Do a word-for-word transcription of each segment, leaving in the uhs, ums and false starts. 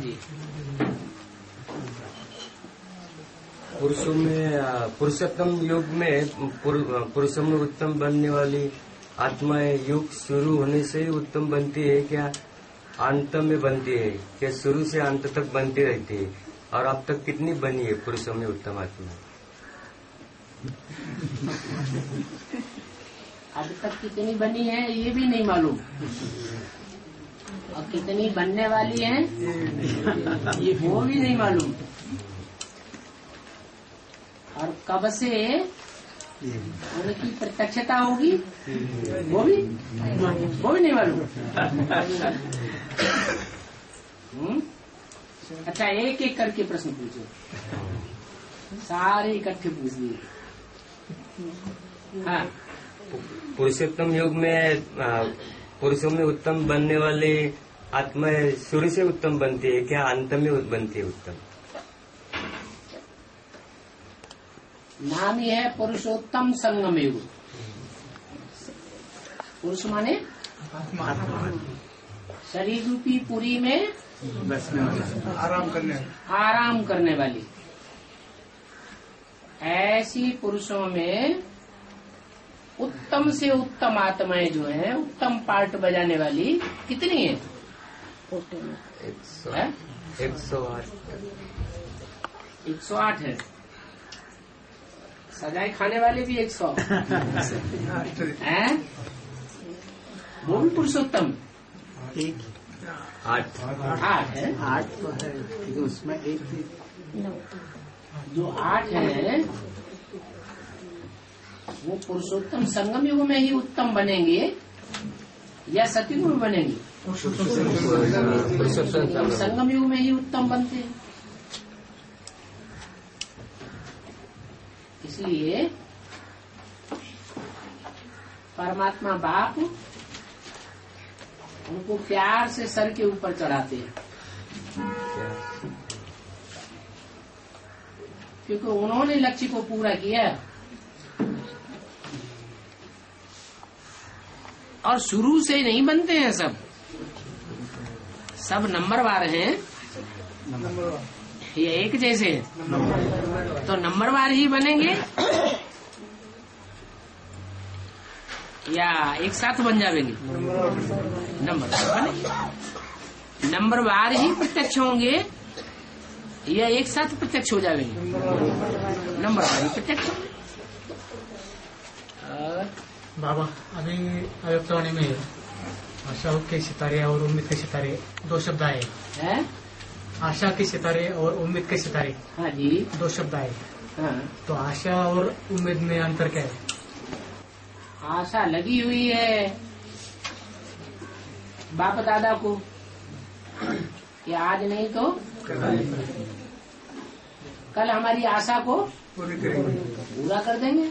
जी। पुरुषों में पुरुषोत्तम युग में पुरुषों में उत्तम बनने वाली आत्माएं युग शुरू होने से ही उत्तम बनती है क्या अंत में बनती है क्या शुरू से अंत तक बनती रहती है? और अब तक कितनी बनी है पुरुषों में उत्तम आत्मा? अब तक कितनी बनी है ये भी नहीं मालूम, और कितनी बनने वाली है ये वो भी नहीं मालूम, और कब से उनकी प्रत्यक्षता होगी वो भी वो भी नहीं मालूम। अच्छा, एक एक करके प्रश्न पूछो, सारे इकट्ठे पूछ दिए। हाँ, पुरुषोत्तम युग में पुरुषों में उत्तम बनने वाली आत्माएं शुरू से उत्तम बनती है क्या अंत में बनती है उत्तम? नाम ही है पुरुषोत्तम संगम युग। पुरुष माने शरीर रूपी पुरी में आराम करने आराम करने वाली ऐसी पुरुषों में उत्तम से उत्तम आत्माएं जो है, उत्तम पार्ट बजाने वाली कितनी है? एक सौ आठ एक सौ आठ है। सजाए खाने वाले भी एक सौ है, वो भी पुरुषोत्तम आठ आठ है। आठ तो है, उसमें एक जो आठ है वो पुरुषोत्तम संगम युग में ही उत्तम बनेंगे या सतयुग में बनेंगे? संगम युग में ही उत्तम बनते हैं। इसलिए परमात्मा बाप उनको प्यार से सर के ऊपर चढ़ाते हैं, क्योंकि उन्होंने लक्ष्य को पूरा किया। और शुरू से नहीं बनते हैं सब, सब नंबरवार हैं, ये एक जैसे हैं, तो नंबरवार ही बनेंगे या एक साथ बन जाएंगे? नंबरवार बनेंगे, नंबरवार ही प्रत्यक्ष होंगे या एक साथ प्रत्यक्ष हो जाएंगे? नंबरवार ही प्रत्यक्ष होंगे। बाबा, अभी अव्यक्तवाणी में आशा के सितारे और उम्मीद के सितारे दो शब्द आए हैं। आशा के सितारे और उम्मीद के सितारे, हाँ जी, दो शब्द आए। हाँ। तो आशा और उम्मीद में अंतर क्या है? आशा लगी हुई है बाप दादा को कि आज नहीं तो कल हमारी आशा को पूरा कर देंगे।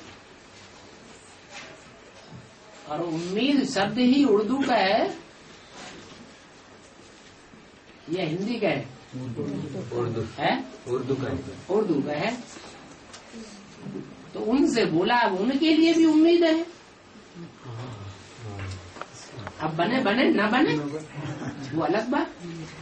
और उम्मीद शब्द ही उर्दू का है या हिंदी का है? उर्दू है, उर्दू का उर्दू का है। तो उनसे बोला, अब उनके लिए भी उम्मीद है। अब बने बने ना बने वो अलग बात।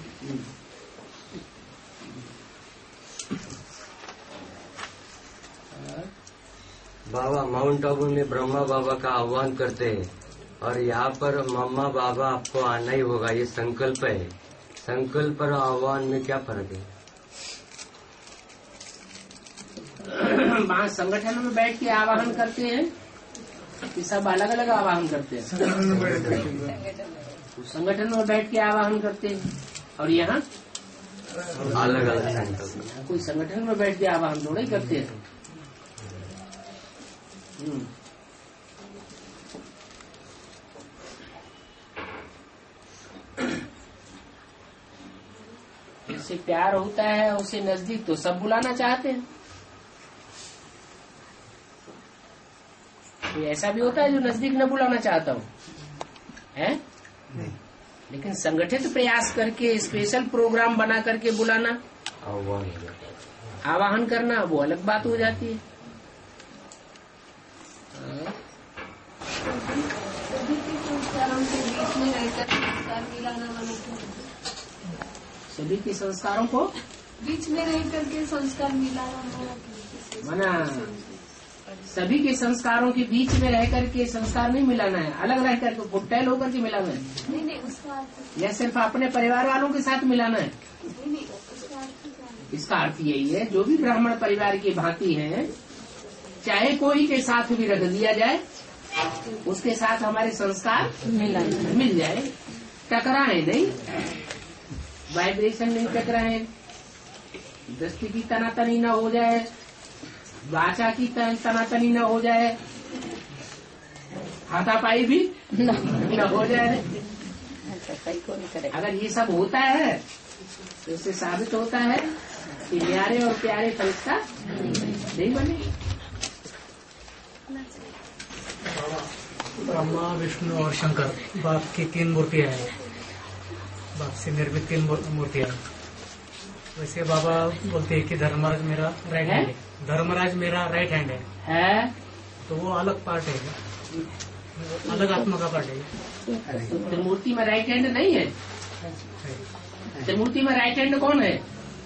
बाबा माउंट आबू में ब्रह्मा बाबा का आह्वान करते हैं और यहाँ पर मम्मा बाबा आपको आना ही होगा, ये संकल्प है। संकल्प और आह्वान में क्या फर्क है? वहाँ संगठन में बैठ के आवाहन करते हैं कि सब अलग अलग आवाहन करते हैं? संगठन में बैठ के आवाहन करते हैं। और यहाँ अलग अलग संकल्प। कोई संगठन में बैठ के आवाहन थोड़ा ही करते हैं। जिससे प्यार होता है उसे नजदीक तो सब बुलाना चाहते हैं। कोई ऐसा भी होता है जो नजदीक न बुलाना चाहता हो, है? लेकिन संगठित प्रयास करके स्पेशल प्रोग्राम बना करके बुलाना, आवाहन करना, वो अलग बात हो जाती है। सभी के संस्कारों को बीच में रह करके संस्कार मिला मना सभी के संस्कारों के बीच में रह करके संस्कार नहीं मिलाना है, अलग रह करके गुट्टैल होकर के मिलाना है। नहीं नहीं उसका अर्थ या सिर्फ अपने परिवार वालों के साथ मिलाना है। नहीं नहीं उसका अर्थ क्या है? इसका अर्थ यही है, जो भी ब्राह्मण परिवार की भांति हैं, चाहे कोई के साथ भी रख दिया जाए, उसके साथ हमारे संस्कार मिल जाए, टकराए नहीं, वाइब्रेशन नहीं टकराए, दृष्टि की तनातनी न हो जाए, वाचा की तनातनी न हो जाए, हाथापाई भी न हो जाए। अगर ये सब होता है तो इससे साबित होता है कि न्यारे और प्यारे फरिश्ता नहीं बने। ब्रह्मा, विष्णु और शंकर बाप की तीन मूर्तियां हैं, बाप से निर्मित तीन मूर्तियां हैं। वैसे बाबा बोलते हैं कि धर्मराज मेरा राइट हैंड है, धर्मराज मेरा राइट हैंड है है तो वो अलग पार्ट है, अलग आत्मा का पार्ट है। त्रिमूर्ति में राइट हैंड नहीं है। त्रिमूर्ति में राइट हैंड कौन है?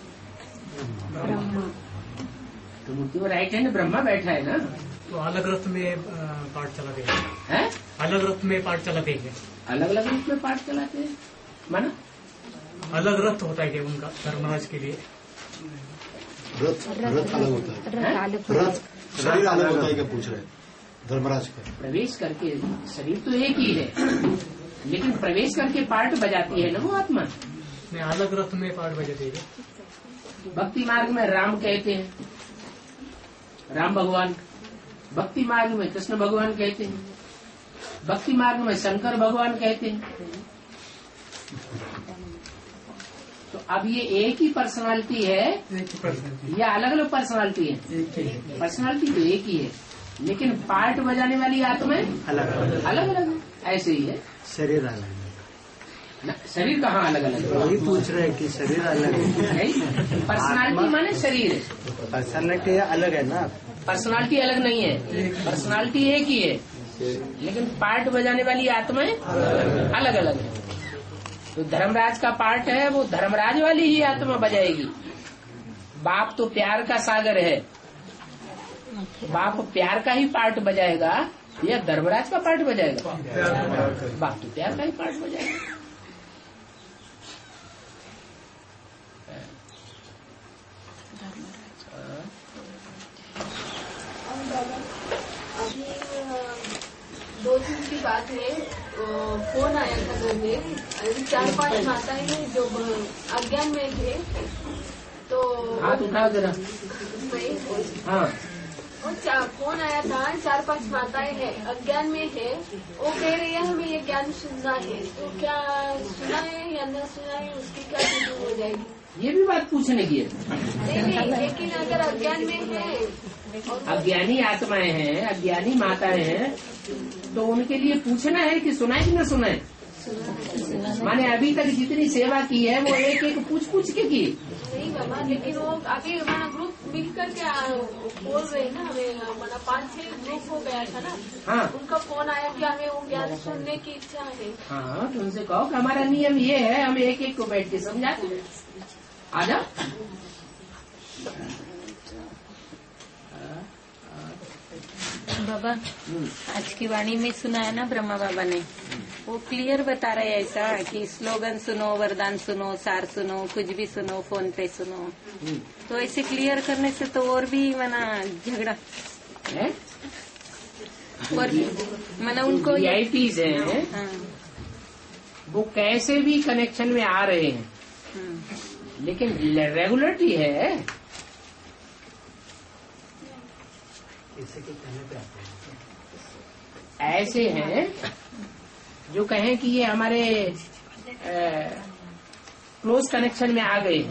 त्रिमूर्ति में राइट हैंड ब्रह्मा बैठा है ना। तो अलग रथ में पार्ट चला देगा है, अलग रथ में पार्ट चला देंगे, अलग अलग रूप में पाठ चलाते हैं माना। अलग रथ होता है क्या उनका धर्मराज के लिए? रथ रथ अलग होता है, रथ शरीर अलग होता है क्या पूछ रहे हैं धर्मराज का? प्रवेश करके शरीर तो एक ही है, लेकिन प्रवेश करके पार्ट बजाती है ना वो आत्मा। नहीं, अलग रथ में पार्ट बजा देगा। भक्ति मार्ग में राम कहते हैं, राम भगवान। भक्ति मार्ग में कृष्ण भगवान कहते हैं, भक्ति मार्ग में शंकर भगवान कहते हैं। तो अब ये एक ही पर्सनालिटी है या अलग अलग पर्सनालिटी है? पर्सनालिटी तो एक ही है, लेकिन पार्ट बजाने वाली आत्माएं अलग अलग अलग है। ऐसे ही है, शरीर अलग है। शरीर कहाँ अलग अलग है? वही पूछ रहे हैं कि शरीर अलग है। पर्सनालिटी माने शरीर है, पर्सनालिटी अलग है ना। पर्सनालिटी अलग नहीं है, पर्सनालिटी एक ही है, लेकिन पार्ट बजाने वाली आत्माएं अलग अलग है। तो धर्मराज का पार्ट है, वो धर्मराज वाली ही आत्मा बजाएगी। बाप तो प्यार का सागर है, बाप प्यार का ही पार्ट बजाएगा या धर्मराज का पार्ट बजाएगा? बाप तो प्यार का ही पार्ट बजाएगा। अभी दो दिन की बात है, फोन आया था घर में, चार पांच माताएं हैं जो अज्ञान में थे। तो हाथ उठाओ जरा। हाँ, और फोन आया था, चार पांच माताएं हैं अज्ञान में है, वो कह रही है हमें ये ज्ञान सुनना है। तो क्या सुना है या न सुना है, उसकी क्या चीज हो जाएगी? ये भी बात पूछने की है। नहीं नहीं, लेकिन अगर अज्ञान में है, अज्ञानी आत्माएं हैं, अज्ञानी माताएं हैं, तो उनके लिए पूछना है कि सुना है कि न सुना है। माने अभी तक जितनी सेवा की है वो एक एक पूछ पूछ के की। नहीं बाबा, लेकिन वो अभी हमारा ग्रुप मिल करके बोल रहे हैं ना, हमें हमारा पांच छह ग्रुप हो गया था ना। हाँ, उनका फोन आया कि हमें वो ज्ञान सुनने की इच्छा है। हाँ, तो उनसे कहो कि हमारा नियम ये है, हम एक एक को बैठ के समझाते हैं। आ जाओ। बाबा, आज की वाणी में सुना है ना ब्रह्मा बाबा ने, वो क्लियर बता रहे हैं ऐसा कि स्लोगन सुनो, वरदान सुनो, सार सुनो, कुछ भी सुनो, फोन पे सुनो। तो ऐसे क्लियर करने से तो और भी मना झगड़ा है, और भी मना उनको वीआईपीज हैं। हाँ, वो कैसे भी कनेक्शन में आ रहे हैं, हाँ, लेकिन रेगुलरिटी है। ऐसे हैं जो कहें कि ये हमारे क्लोज कनेक्शन में आ गए।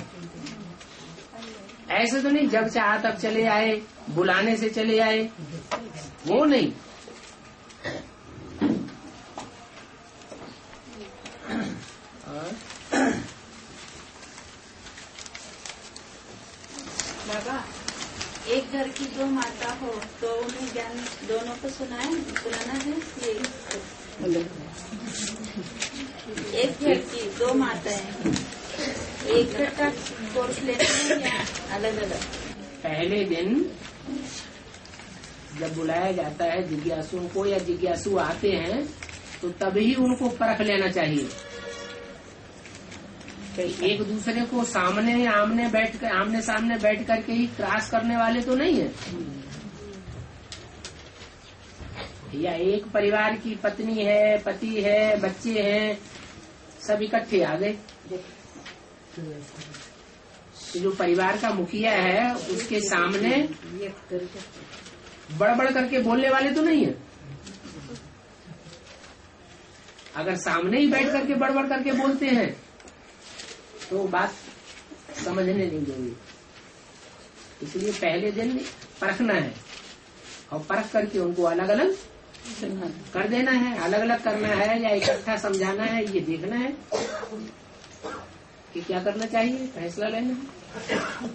ऐसे तो नहीं जब चाहा तब चले आए, बुलाने से चले आए, वो नहीं। बाबा, एक घर की जो माता हो तो उन्हें ज्ञान दोनों को सुनाए सुनाना है। ये एक घर की दो माताएं एक का कोर्स लेते हैं या अलग अलग? पहले दिन जब बुलाया जाता है जिज्ञासुओं को या जिज्ञासु आते हैं तो तभी उनको परख लेना चाहिए। एक दूसरे को सामने आमने बैठ कर आमने सामने बैठ करके ही क्रॉस करने वाले तो नहीं है। या एक परिवार की पत्नी है, पति है, बच्चे हैं, सब इकट्ठे आ गए। जो परिवार का मुखिया है उसके सामने बड़-बड़ करके बोलने वाले तो नहीं है। अगर सामने ही बैठ करके बड़-बड़ करके बोलते हैं तो बात समझने नहीं देंगे। इसलिए पहले दिन परखना है और परख करके उनको अलग अलग कर देना है, अलग अलग करना है या इकट्ठा समझाना है, ये देखना है कि क्या करना चाहिए, फैसला लेना है।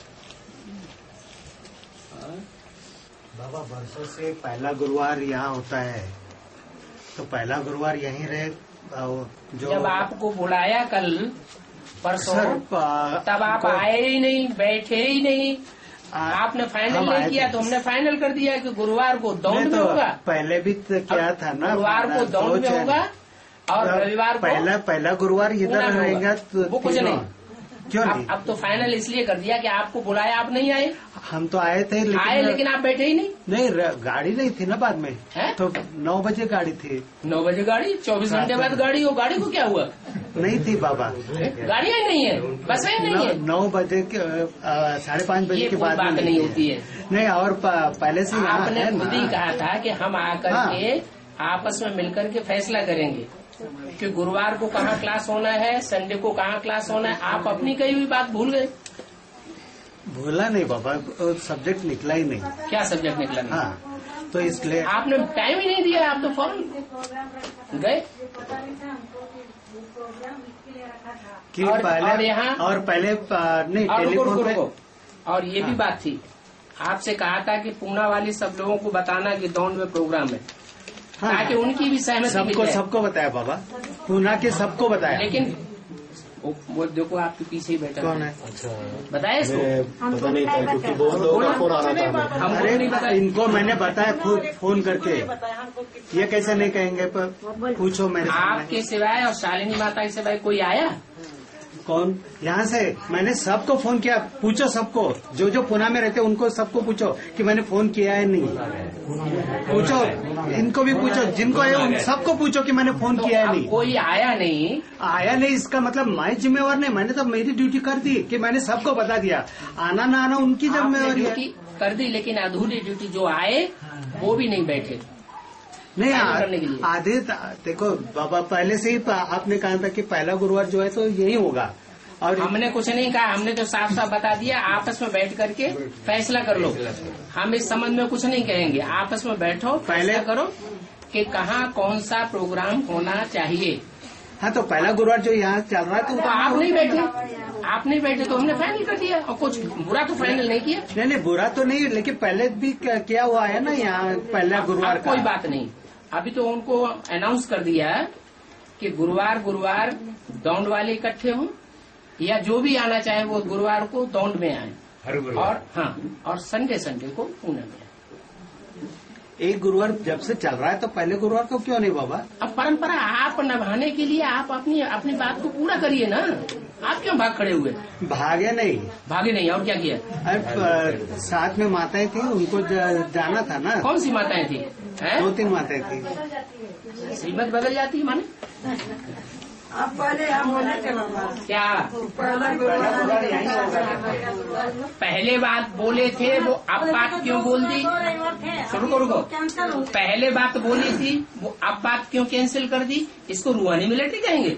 बाबा वर्षों से पहला गुरुवार यहाँ होता है, तो पहला गुरुवार यहीं रहे। जो जब आपको बुलाया कल परसों सर, तब आप आए ही नहीं, बैठे ही नहीं। आपने फाइनल नहीं किया तो हमने फाइनल कर दिया कि गुरुवार को दौंड में होगा। पहले भी तो क्या था ना, गुरुवार को दौंड में होगा और रविवार को पहला पहला गुरुवार इधर रहेगा तो वो कुछ नहीं। क्यों अब, नहीं? अब तो फाइनल इसलिए कर दिया कि आपको बुलाया, आप नहीं आए। हम तो आए थे लेकिन आए लेकिन आप बैठे ही नहीं। नहीं, गाड़ी नहीं थी ना बाद में है? तो नौ बजे गाड़ी थी। नौ बजे गाड़ी, चौबीस घंटे बाद गाड़ी हो, गाड़ी को क्या हुआ? नहीं थी बाबा, गाड़ियाँ ही नहीं है, बसें ही नहीं है। नौ बजे के साढ़े पाँच बजे ये के कोई बाद बात में नहीं होती है। नहीं, और पहले से यहाँ आपने है खुद ही ना। कहा था कि हम आकर हाँ। के आपस में मिलकर के फैसला करेंगे कि गुरुवार को कहाँ क्लास होना है, संडे को कहाँ क्लास होना है। आप अपनी कही हुई बात भूल गए। भूला नहीं बाबा, सब्जेक्ट निकला ही नहीं। क्या सब्जेक्ट निकला नहीं? हाँ, तो इसलिए आपने टाइम ही नहीं दिया, आप तो फौरन गए। कि और- पहले और यहाँ- और पहले नहीं और रुको, टेलीफोन रुको, पे रुको। और ये भी बात थी, आपसे कहा था कि पूना वाली सब लोगों को बताना कि दौंड में प्रोग्राम है, हाँ, ताकि उनकी भी सहमति मिल सबको जाए। सबको बताया बाबा, पूना के सबको बताया। लेकिन वो, वो देखो आपके पीछे ही बैठा कौन है? बताया इसको? मैं पता नहीं था क्योंकि बहुत लोगों का फोन आ रहा था हमें। हमको अरे नहीं पता। इनको मैंने बताया खुद फोन करके, ये कैसे नहीं कहेंगे, पर पूछो मेरे सामने। आपके सिवाय और शालिनी माता के सिवाय कोई आया? कौन? यहाँ से मैंने सबको फोन किया, पूछो सबको, जो जो पुणे में रहते उनको सबको पूछो कि मैंने फोन किया है नहीं। पूछो, इनको भी पूछो, जिनको है उन सबको पूछो कि मैंने फोन किया है अब नहीं। कोई आया नहीं। आया नहीं इसका मतलब मैं जिम्मेवार नहीं, मैंने तो मेरी ड्यूटी कर दी कि मैंने सबको बता दिया। आना ना आना उनकी आपने जिम्मेवारी है। ड्यूटी कर दी, लेकिन अधूरी ड्यूटी जो आए वो भी नहीं बैठे। नहीं, काम करने के लिए। आधे देखो बाबा, पहले से ही आपने कहा था कि पहला गुरुवार जो है तो यही होगा। और हमने कुछ नहीं कहा, हमने तो साफ साफ बता दिया, आपस में बैठ करके फैसला कर लो। हम इस संबंध में कुछ नहीं कहेंगे, आपस में बैठो, पहले फैसला करो कि कहाँ कौन सा प्रोग्राम होना चाहिए। हाँ, तो पहला गुरुवार जो यहाँ चल रहा है तो, तो आप नहीं बैठे, आप नहीं बैठे तो हमने फाइनल कर दिया, और कुछ बुरा तो फाइनल नहीं किया। नहीं नहीं, बुरा तो नहीं, लेकिन पहले भी किया हुआ है ना यहाँ पहला गुरुवार अब का। कोई बात नहीं, अभी तो उनको अनाउंस कर दिया कि गुरुवार गुरुवार दौंड वाले इकट्ठे हों, या जो भी आना चाहे वो गुरुवार को दौंड में आए, और हाँ, और संडे संडे को पुणे में आए। एक गुरुवार जब से चल रहा है तो पहले गुरुवार को क्यों नहीं बाबा? अब परंपरा आप निभाने के लिए आप अपनी अपनी बात को पूरा करिए ना। आप क्यों भाग खड़े हुए? भागे नहीं, भागे नहीं, और क्या किया? अब साथ में माताएं थी, उनको ज- जाना था ना। कौन सी माताएं थी? हैं? दो तीन माताएं थी। श्रीमत बदल जाती है माने? अब पहले हम होने चला क्या पहला पहले बात बोले थे वो अब बात क्यों बोल दी? रुको रुको, पहले बात बोली थी वो अब बात क्यों कैंसिल कर दी? इसको रूहानी मिलिट्री कहेंगे।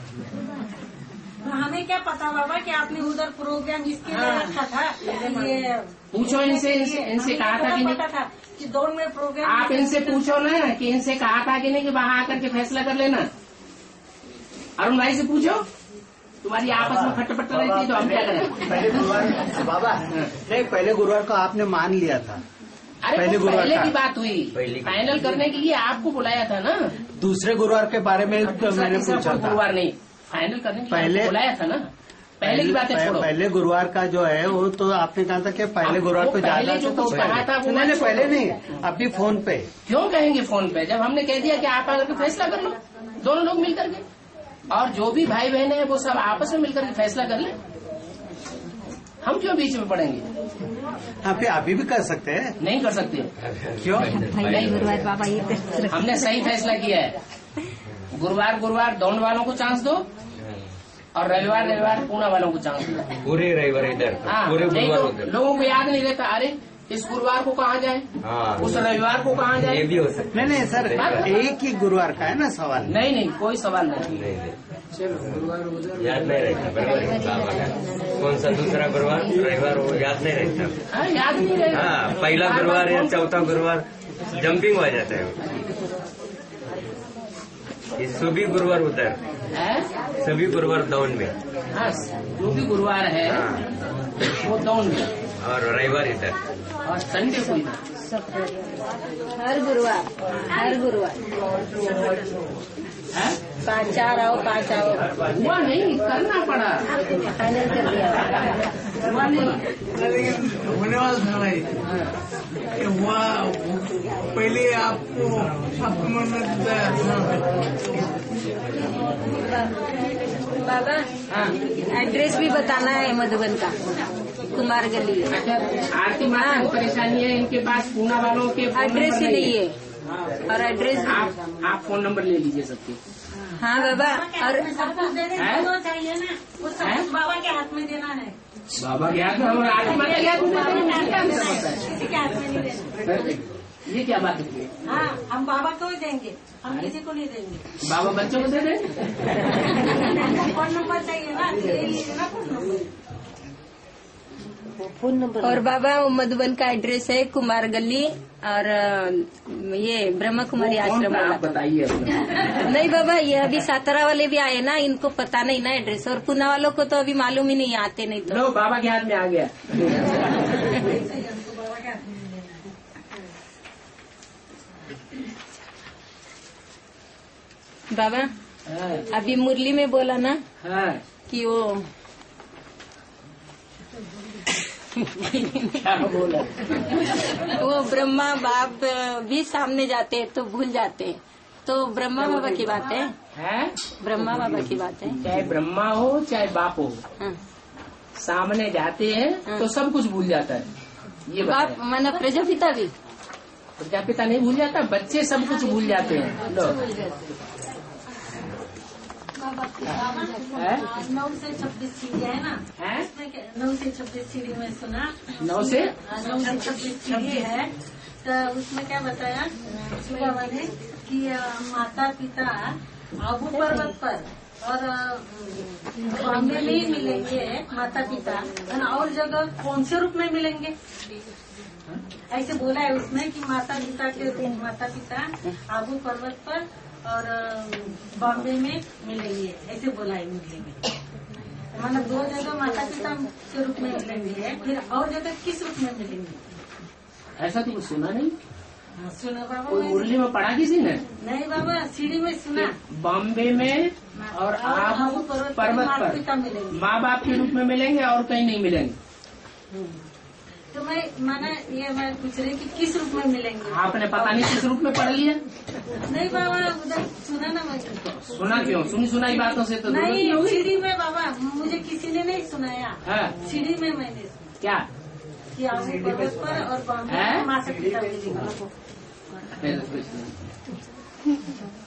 हमें क्या पता बाबा कि आपने उधर प्रोग्राम इसके लिए रखा था। ये पूछो इनसे, इनसे इनसे कहा था कि नहीं? पता था कि दौड़ में प्रोग्राम। आप इनसे पूछो ना कि इनसे कहा था कि नहीं कि वहाँ आकर के फैसला कर लेना। अरुण भाई से पूछो, तुम्हारी आपस में खटपट रहती है तो हम क्या करें? पहले गुरुवार बाबा नहीं, पहले गुरुवार को आपने मान लिया था। अरे पहले वो गुरुवार पहले का। की बात हुई, फाइनल करने के लिए आपको बुलाया था ना। दूसरे गुरुवार के बारे में तो दूसरा मैंने तीसरा पूछा कोई था। गुरुवार नहीं, फाइनल करने के लिए पहले- आपको बुलाया था ना। पहले की बातें छोड़ो। पहले गुरुवार का जो है वो तो आपने कहा था कि पहले गुरुवार पे पहले ज्यादा जो तो कुछ कहा था वो नहीं पहले नहीं, अभी फोन पे क्यों कहेंगे फोन पे, जब हमने कह दिया कि आप आकर के फैसला कर लो, दोनों लोग मिल करके, और जो भी भाई बहन है वो सब आपस में मिलकर के फैसला कर ले, हम क्यों बीच में पड़ेंगे। हाँ फिर अभी भी कर सकते हैं। नहीं कर सकते। क्यों? गुरुवार बाबा ये हमने सही फैसला किया है। गुरुवार गुरुवार दौड़ वालों को चांस दो और रविवार रविवार पूना वालों को चांस दो। पूरे रविवार इधर, हाँ, पूरे नहीं गुरुवार तो उधर। लोगों को याद नहीं रहता, अरे इस गुरुवार को कहाँ जाए, हाँ, उस रविवार को कहाँ जाए। ये भी हो सकता नहीं नहीं सर, एक ही गुरुवार का है ना सवाल। नहीं नहीं कोई सवाल नहीं। नहीं नहीं याद नहीं रहता बराबर बाबा का कौन सा दूसरा गुरुवार रविवार वो याद नहीं रहता। हाँ, याद नहीं रहेगा। हाँ, पहला गुरुवार या चौथा गुरुवार जंपिंग हो जाता है। ये सभी गुरुवार उधर, है? सभी गुरुवार दौन में। हाँ, जो भी गुरुवार है हाँ, वो दौन में, और रविवार इधर, और संडे को इधर। हर गुरुवार हर गुरुवार है? पाँच चार आओ पाँच आओ। हुआ नहीं, करना पड़ा। फाइनल कर दिया। हुआ नहीं। होने वाला था भाई, हुआ पहले आपको आपको मन बाबा हाँ, एड्रेस भी बताना है मधुबन का, कुमार गली। अच्छा, आरती माता को परेशानी है इनके पास, पूना वालों के फोन एड्रेस नंबर ही नहीं है, और एड्रेस भी। आप आप फोन नंबर ले लीजिए सबके। हाँ बाबा, और सब कुछ देने है? को चाहिए ना, वो सब है? कुछ बाबा के हाथ में देना है, बाबा के हाथ में, हम आरती माता के हाथ में देते हैं, मुझे क्या अंतर पड़ता है? किसी के हाथ में नहीं देना। ये क्या बात है? हाँ, हम बाबा को ही देंगे, हम किसी को नहीं देंगे। बाबा बच्चों को दे दें। फोन नंबर चाहिए ना, ले लीजिए ना फोन नंबर। और बाबा वो मधुबन का एड्रेस है कुमार गली, और ये ब्रह्मा कुमारी आश्रम आप वाला। बताइए अपना। नहीं बाबा, ये अभी सातारा वाले भी आए ना, इनको पता नहीं ना एड्रेस, और पुना वालों को तो अभी मालूम ही नहीं, आते नहीं तो। लो, बाबा के हाथ में आ गया। बाबा हाँ, अभी मुरली में बोला ना हाँ, कि वो क्या बोला? वो ब्रह्मा बाप भी सामने जाते हैं तो भूल जाते हैं, तो ब्रह्मा बाबा की बात है, है? ब्रह्मा बाबा की बात है। चाहे ब्रह्मा हो चाहे बाप हो, हाँ। सामने जाते हैं तो सब कुछ भूल जाता है। ये बाप बताएं। माना प्रजापिता भी प्रजापिता नहीं भूल जाता, बच्चे सब कुछ भूल जाते हैं। लो, है? नौ से छब्बीस सीढ़ी है ना, है? उसमें क्या- नौ से छब्बीस सीढ़ी में सुना, नौ से नौ से छब्बीस सीढ़ी है, तो उसमें क्या बताया उसमें बाबा ने कि अ, माता पिता आबू पर्वत पर और अ, बॉम्बे में ही मिलेंगे माता पिता, और जगह कौन से रूप में मिलेंगे, ऐसे बोला है उसमें कि माता पिता के रूप, माता पिता आबू पर्वत पर और बॉम्बे में मिलेंगे, ऐसे बोला है मुरली में। मतलब दो जगह माता पिता के रूप में मिलेंगे, फिर और जगह किस रूप में मिलेंगे? ऐसा तो कुछ सुना नहीं। हाँ, सुना बाबा कोई मैंने। मुरली में पढ़ा किसी ने? नहीं बाबा, सीढ़ी में सुना। बॉम्बे में और आप आबू पर्वत पर पर्वत माता पर पिता मिलेंगे। माँ बाप के रूप में मिलेंगे और कहीं नहीं मिलेंगे। तो मैं माना ये मैं पूछ रही कि किस रूप में मिलेंगे? आपने पता नहीं किस रूप में पढ़ लिया। नहीं बाबा, उधर सुना ना मैं। सुना क्यों? सुनी सुनाई बातों से तो जरूरत नहीं नहीं, होगी। सीढ़ी में बाबा मुझे किसी ने नहीं सुनाया, हाँ, सीढ़ी में मैंने सुना क्या? कि आबू पर्वत पर और बॉम्बे हैं? में माता पिता मिलेंगे। ऐसा कुछ नहीं।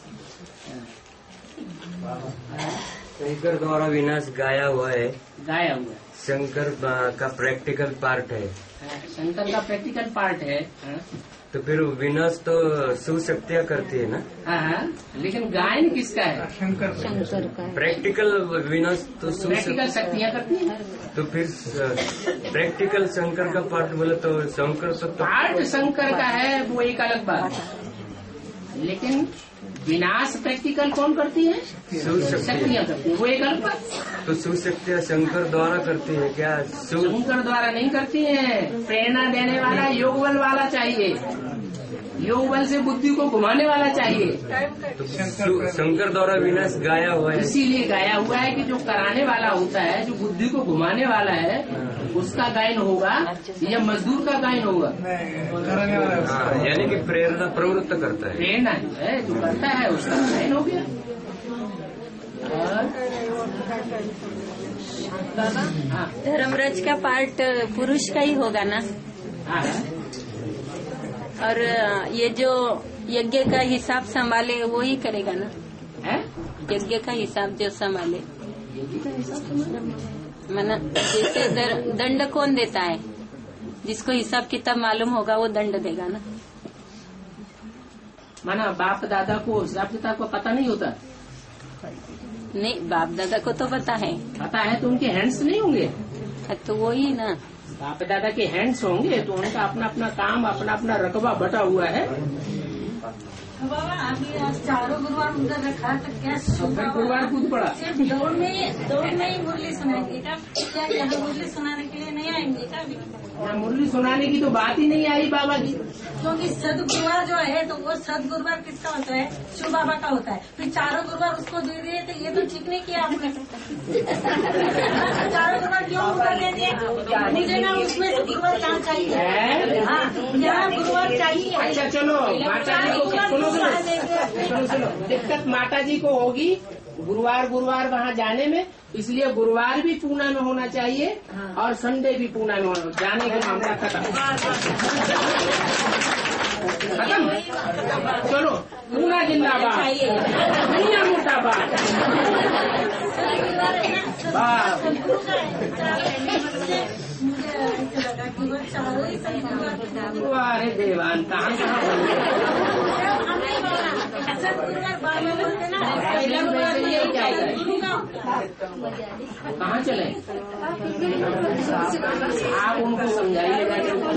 शंकर द्वारा विनाश गाया हुआ है, गाया हुआ है। शंकर का प्रैक्टिकल पार्ट है, हाँ, शंकर का प्रैक्टिकल पार्ट है। हाँ, तो फिर विनाश तो शिव शक्तियाँ करती है ना। हाँ, हाँ, लेकिन गायन किसका है? शंकर शंकर का है। प्रैक्टिकल विनाश तो शिव प्रैक्टिकल शक्ति, शक्तियाँ करती है। तो फिर प्रैक्टिकल शंकर का पार्ट बोले तो शंकर तो, तो पार्ट शंकर का है वो एक अलग बात है, लेकिन विनाश प्रैक्टिकल कौन करती है? शिव शक्ति, शक्तियाँ करती है, वो एक अलग बात। तो शिव शक्तियाँ शंकर द्वारा करती है क्या? शिव शंकर द्वारा नहीं करती है, प्रेरणा देने वाला योग बल वाला चाहिए। योग बल से बुद्धि को घुमाने वाला चाहिए, तो शंकर द्वारा विनाश गाया हुआ है, इसीलिए गाया हुआ है कि जो कराने वाला होता है, जो बुद्धि को घुमाने वाला है, उसका गायन होगा या मजदूर का गायन होगा। हाँ, यानी कि प्रेरणा प्रवृत्त करता है, प्रेरणा जो है जो करता है उसका गायन हो गया। हाँ, धर्मराज का पार्ट पुरुष का ही होगा ना। हाँ, और ये जो यज्ञ का हिसाब संभाले वो ही करेगा ना। है यज्ञ का हिसाब जो संभाले, माना जैसे दर- दंड कौन देता है, जिसको हिसाब किताब मालूम होगा वो दंड देगा ना। माना बाप दादा को हिसाब किताब को पता नहीं होता। नहीं, बाप दादा को तो पता है। पता है तो उनके हैंड्स नहीं होंगे, तो वो ही ना, बाप दादा के हैंड्स होंगे तो उनका अपना अपना काम, अपना अपना रकबा बटा हुआ है। बाबा अभी आज चारों गुरुवार उधर रखा तो क्या गुरुवार कूद पड़ा। सिर्फ दौड़ में दौड़ में ही मुरली सुनाएंगे क्या? क्या यहाँ मुरली सुनाने के लिए नहीं आएंगे क्या अभी? यहाँ मुरली सुनाने की तो बात ही नहीं आई बाबा की। क्योंकि सदगुरुवार जो है तो वो सदगुरुवार किसका होता है? शिव बाबा का होता है। फिर चारों गुरुवार उसको दे दिए तो ये तो ठीक नहीं किया आपने। चारों गुरुवार क्यों उधर दे दिए? मुझे ना उसमें से गुरुवार यहाँ चाहिए। हाँ, यहाँ गुरुवार चाहिए। अच्छा चलो, माता जी को सुनो सुनो सुनो सुनो दिक्कत माता जी को होगी गुरुवार गुरुवार वहाँ जाने में, इसलिए गुरुवार भी पूना में होना चाहिए और संडे भी पूना में होना, जाने का मामला खत्म खत्म। चलो पूना जिंदाबाद, दुनिया मुर्दाबाद। अरे देवान कहाँ कहाँ चले? आप उनको समझाइएगा।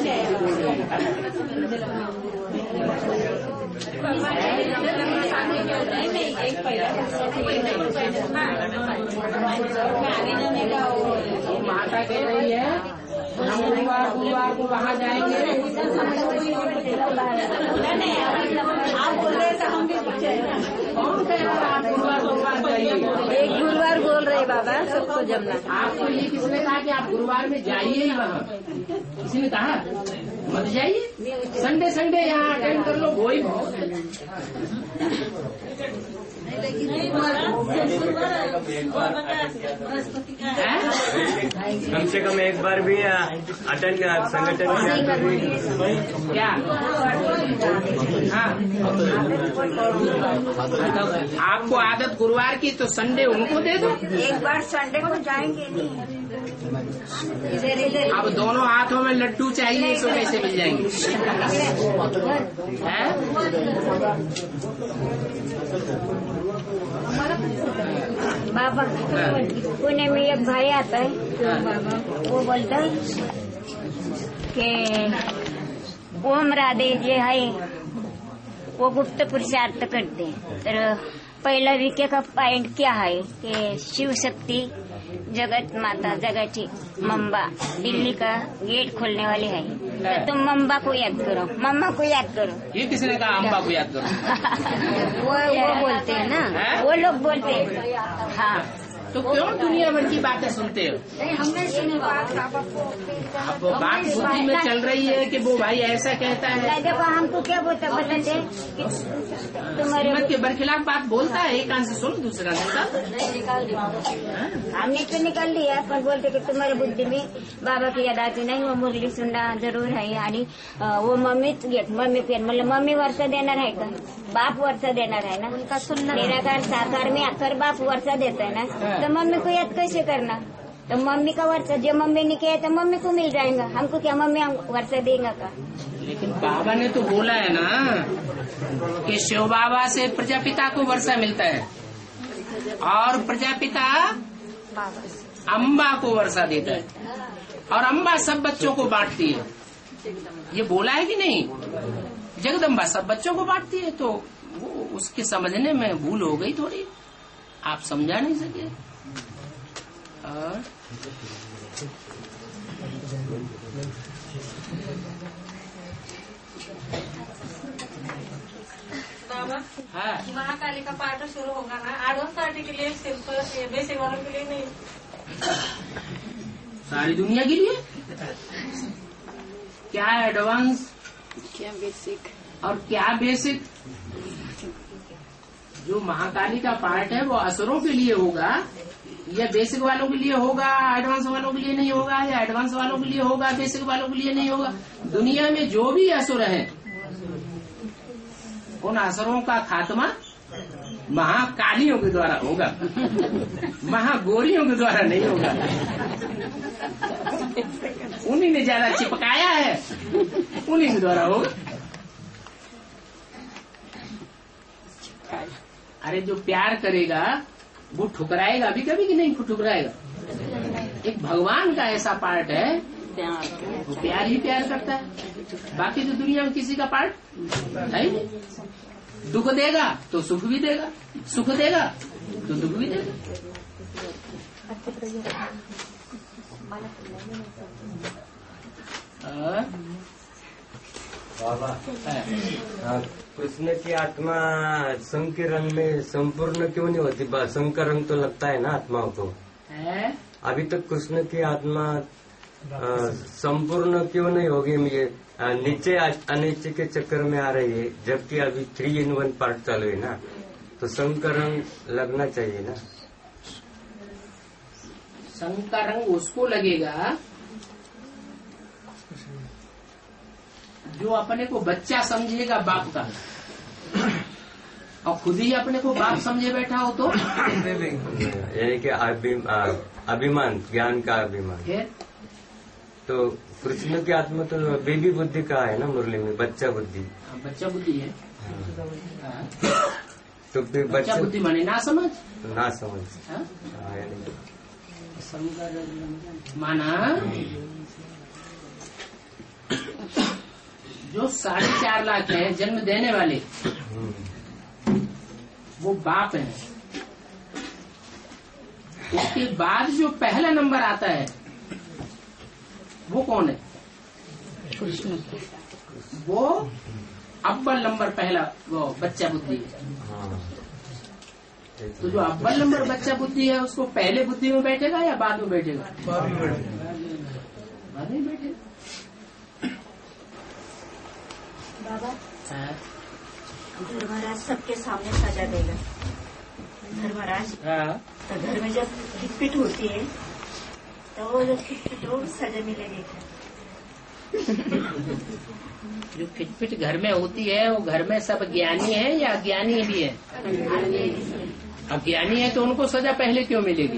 माता कह रही है हम गुरुवार गुरुवार को वहाँ जाएंगे। आप बोल रहे थे हम भी पूछे। कौन कह रहा है आप गुरुवार गुरुवार जाइए? एक गुरुवार बोल रहे बाबा, सबको जमना। आपको ये किसने कहा कि आप गुरुवार में जाइए ही वहाँ? किसी ने कहा मत जाइए, संडे संडे यहाँ अटेंड कर लो, वही बहुत कम से कम एक बार भी अटेंड संगठन क्या? हाँ, आपको आदत गुरुवार की तो संडे उनको दे दो। एक बार संडे को जाएंगे नहीं। अब दोनों हाथों में लड्डू चाहिए तो कैसे मिल जाएंगे? हैं? बाबा पुणे में एक भाई आता है, वो बोलता है कि ओम राधे जे आहे वो गुप्त पुरुषार्थ करते हैं। तर पहिला विके का पॉइंट क्या है कि शिव शक्ति जगत माता जगती मम्बा दिल्ली का गेट खोलने वाली है, तो तुम मम्बा को याद करो, मम्मा को याद करो। ये किसने कहा अम्बा को याद करो? वो वो बोलते हैं ना, वो लोग बोलते हैं। हाँ, तो क्यों दुनिया भर की बातें सुनते हो? हमने सुनी बात। अब बात बुद्धि में चल रही है कि वो भाई ऐसा कहता है। देखो हमको क्या बोलता बताते तुम्हारे श्रीमत के बरखिलाफ बात बोलता है, एक कान से सुन दूसरा हमने तो निकाल दिया, पर बोलते कि तुम्हारी बुद्धि में बाबा की याद आती नहीं, वो मुरली सुनना जरूर है। आणि वो मम्मीच घेत, मम्मी पेन मतलब मम्मी वर्षा देणार आहे का? बाप वर्षा देणार आहे ना, उनका सुनना निराकार साकार में आकर बाप वर्षा देता है ना, तो मम्मी को याद कैसे करना? तो मम्मी का वर्षा जो मम्मी ने किया तो मम्मी को मिल जाएगा, हमको क्या मम्मी हम वर्षा देगा का? लेकिन बाबा ने तो बोला है ना कि शिव बाबा से प्रजापिता को वर्षा मिलता है और प्रजापिता अम्बा को वर्षा देता है और अम्बा सब बच्चों को बांटती है। ये बोला है कि नहीं? जगदम्बा सब बच्चों को बांटती है, तो वो उसके समझने में भूल हो गई थोड़ी, आप समझा नहीं सके। और हाँ। महाकाली का पाठ शुरू होगा ना, एडवांस पार्टी के लिए सिर्फ बेसिक वालों के लिए नहीं, सारी दुनिया के लिए। क्या एडवांस, क्या बेसिक और क्या बेसिक? जो महाकाली का पार्ट है वो असुरों के लिए होगा, या बेसिक वालों के लिए होगा, एडवांस वालों के लिए नहीं होगा, या एडवांस वालों के लिए होगा, बेसिक वालों के लिए नहीं होगा। दुनिया में जो भी असुर है उन असुरों का खात्मा महाकालियों के द्वारा होगा, महागोरियों के द्वारा नहीं होगा। उन्हीं ने ज्यादा चिपकाया है, उन्हीं के द्वारा होगा। अरे जो प्यार करेगा वो ठुकराएगा भी कभी कि नहीं ठुकराएगा? एक भगवान का ऐसा पार्ट है वो प्यार ही प्यार करता है। बाकी तो दुनिया में किसी का पार्ट है ही नहीं। दुख देगा तो सुख भी देगा, सुख देगा तो दुख भी देगा। बाबा, कृष्ण की आत्मा संघ के रंग में संपूर्ण क्यों नहीं होती? संघ का रंग तो लगता है ना आत्माओं को। है? अभी तक कृष्ण की आत्मा संपूर्ण क्यों नहीं होगी? ये नीचे अनिचे के चक्कर में आ रही है, जबकि अभी थ्री इन वन पार्ट चालू है ना, तो संघ का रंग लगना चाहिए ना। संघ का रंग उसको लगेगा जो अपने को बच्चा समझेगा बाप का, और खुद ही अपने को बाप समझे बैठा हो तो यानी कि अभिमान, ज्ञान का अभिमान है। तो कृष्ण की आत्मा तो बेबी बुद्धि का है ना मुरली में, बच्चा बुद्धि। बच्चा बुद्धि है। हाँ। तो फिर बच्चा बुद्धि माने ना समझ, ना समझ। हाँ? हाँ, यानी माना जो साढ़े चार लाख है जन्म देने वाले, वो बाप है। उसके बाद जो पहला नंबर आता है वो कौन है? वो अव्वल नंबर पहला वो बच्चा बुद्धि है। तो जो अव्वल नंबर बच्चा बुद्धि है उसको पहले बुद्धि में बैठेगा या बाद में बैठेगा? बाद में बैठेगा। बाबा, हाँ? धर्मराज सबके सामने सजा देगा। धर्मराज हाँ? तो घर में जब खिटपिट होती है तो वो जो खिटपिट हो सजा मिलेगी। जो खिटपिट घर में होती है वो घर में सब ज्ञानी है या अज्ञानी भी है? अज्ञानी है तो उनको सजा पहले क्यों मिलेगी?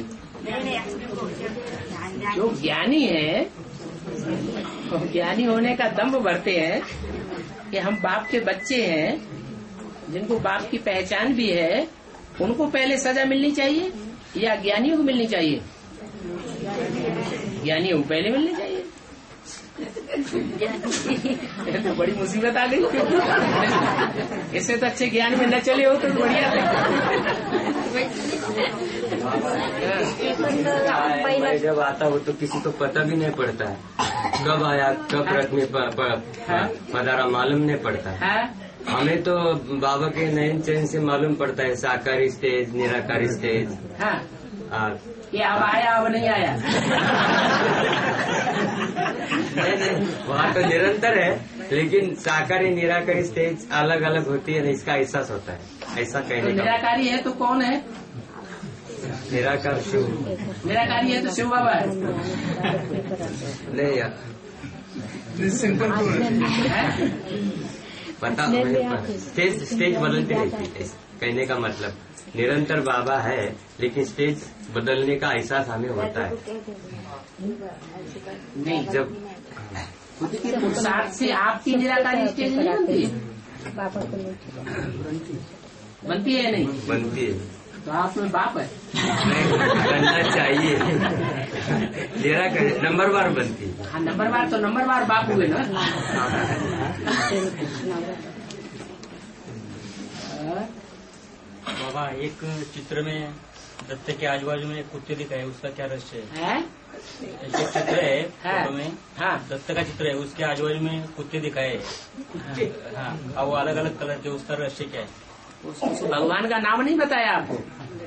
जो ज्ञानी है तो ज्ञानी होने का दम्भ भरते हैं कि हम बाप के बच्चे हैं, जिनको बाप की पहचान भी है, उनको पहले सजा मिलनी चाहिए या ज्ञानियों को मिलनी चाहिए? ज्ञानियों को पहले मिलनी चाहिए। तो बड़ी मुसीबत आ गई। इससे तो अच्छे ज्ञान में न चले हो तो बढ़िया मैं जब आता हूँ तो किसी को पता भी नहीं पड़ता है कब आया, कब रथ में पधारा, मालूम नहीं पड़ता है। हमें तो बाबा के नयन चैन से मालूम पड़ता है, साकारी स्टेज, निराकारी स्टेज। हाँ, ये अब आया अब नहीं आया। नहीं नहीं, वहाँ तो निरंतर है, लेकिन साकारी निराकारी स्टेज अलग अलग होती है ना, इसका एहसास होता है। ऐसा कहने तो का निराकारी है तो कौन है? निराकार शिव। निराकारी है तो शिव बाबा है। नहीं यार, पता स्टेज स्टेज बदलती रहती है। कहने का मतलब निरंतर बाबा है, लेकिन स्टेज बदलने का एहसास हमें होता है। नहीं, जब खुद के पुरुषार्थ से आपकी निराकारी स्टेज नहीं बनती? बनती है नहीं? बनती है तो आप में बाप है। बनना चाहिए। निराकारी नंबर बार बनती है। हाँ, नंबर बार तो नंबर बार बाप हुए ना। बाबा, एक चित्र में दत्त के आजू बाजू में एक कुत्ते दिखा है, उसका क्या रहस्य है? एक चित्र है फोटो में, हाँ, दत्त का चित्र है, उसके आजू बाजू में कुत्ते दिखाए हैं। हाँ, और वो अलग अलग कलर के, उसका रहस्य क्या है? उसको उसको भगवान का नाम नहीं बताया आपको,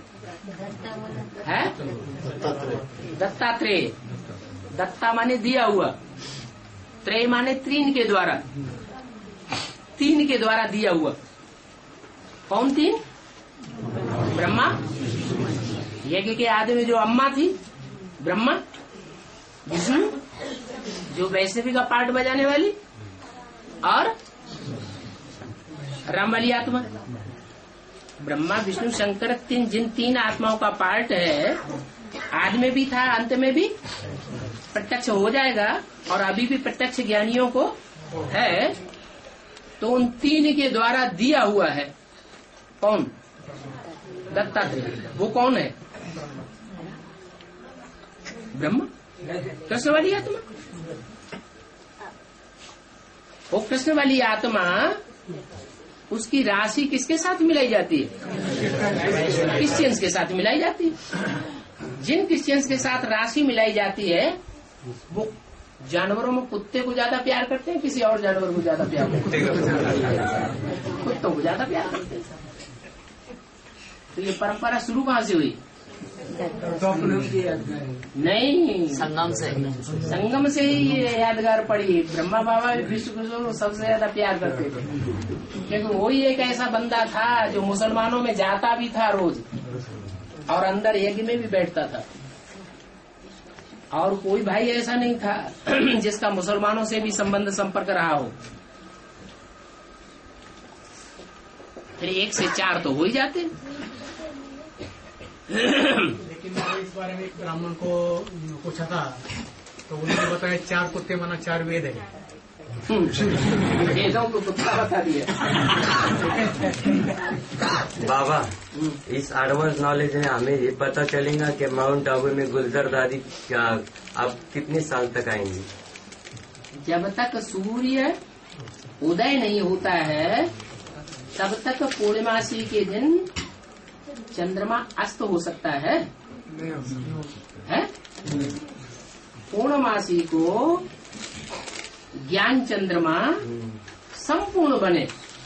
है दत्तात्रेय। दत्ता माने दिया हुआ, त्रय माने तीन के द्वारा, तीन के द्वारा दिया हुआ। कौन तीन? ब्रह्मा, यज्ञ के आदि में जो अम्मा थी ब्रह्मा, विष्णु जो वैष्णवी का पार्ट बजाने वाली, और राम वाली आत्मा। ब्रह्मा विष्णु शंकर तीन, जिन तीन आत्माओं का पार्ट है, आदि में भी था अंत में भी प्रत्यक्ष हो जाएगा, और अभी भी प्रत्यक्ष ज्ञानियों को है। तो उन तीन के द्वारा दिया हुआ है। कौन? दत्तात्रेय। वो कौन है? ब्रह्मा, कृष्ण वाली आत्मा। वो कृष्ण वाली आत्मा, उसकी राशि किसके साथ मिलाई जाती है? क्रिश्चियंस के साथ मिलाई जाती है। जिन क्रिश्चियंस के साथ राशि मिलाई जाती है, वो जानवरों में कुत्ते को ज्यादा प्यार करते हैं, किसी और जानवर को ज्यादा प्यार करते हैं? कुत्तों को ज्यादा प्यार करते हैं। तो ये परंपरा शुरू कहाँ से हुई? नहीं, संगम से। संगम से ही ये यादगार पड़ी। ब्रह्मा बाबा विश्व को सबसे ज्यादा प्यार करते थे, क्योंकि वही एक ऐसा बंदा था जो मुसलमानों में जाता भी था रोज, और अंदर यज्ञ में भी बैठता था। और कोई भाई ऐसा नहीं था जिसका मुसलमानों से भी संबंध संपर्क रहा हो। फिर एक से चार तो हो ही जाते। लेकिन मैं इस बारे में एक ब्राह्मण को पूछा था, तो उन्होंने बताया चार कुत्ते माना चार वेद है। वेदों को कुत्ता बता दिया। बाबा, इस एडवांस नॉलेज में हमें ये पता चलेगा कि माउंट आबू में गुलजार दादी क्या अब कितने साल तक आएंगी? जब तक सूर्य उदय नहीं होता है, तब तक पूर्णिमासी के दिन चंद्रमा अस्त हो सकता है, है? पूर्णमासी को ज्ञान चंद्रमा संपूर्ण बने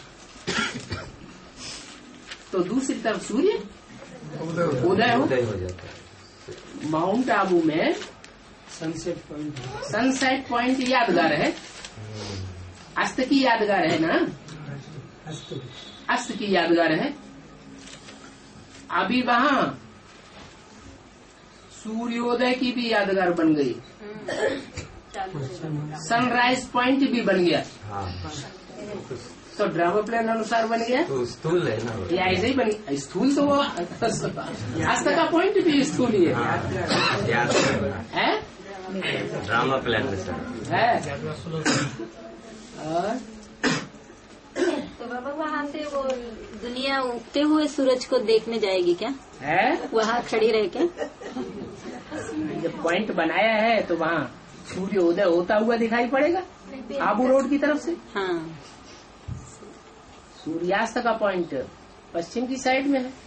तो दूसरी तरफ सूर्य उदय हो जाता है। माउंट आबू में सनसेट पॉइंट, सनसेट पॉइंट यादगार है। अस्त की यादगार है ना, अस्त की यादगार है। अभी वहाँ सूर्योदय की भी यादगार बन गई, सनराइज पॉइंट भी बन गया। तो ड्रामा प्लान अनुसार बन गया। तो स्थूल है ना, या ऐसे ही बनी। स्थूल तो वो अस्त का पॉइंट भी स्थूल ही है, ड्रामा प्लान है। और तो बाबा वहाँ से वो दुनिया उगते हुए सूरज को देखने जाएगी क्या? है वहाँ खड़ी रह के जब पॉइंट बनाया है तो वहाँ सूर्य उदय होता हुआ दिखाई पड़ेगा आबू रोड की तरफ से। हाँ, सूर्यास्त का पॉइंट पश्चिम की साइड में है,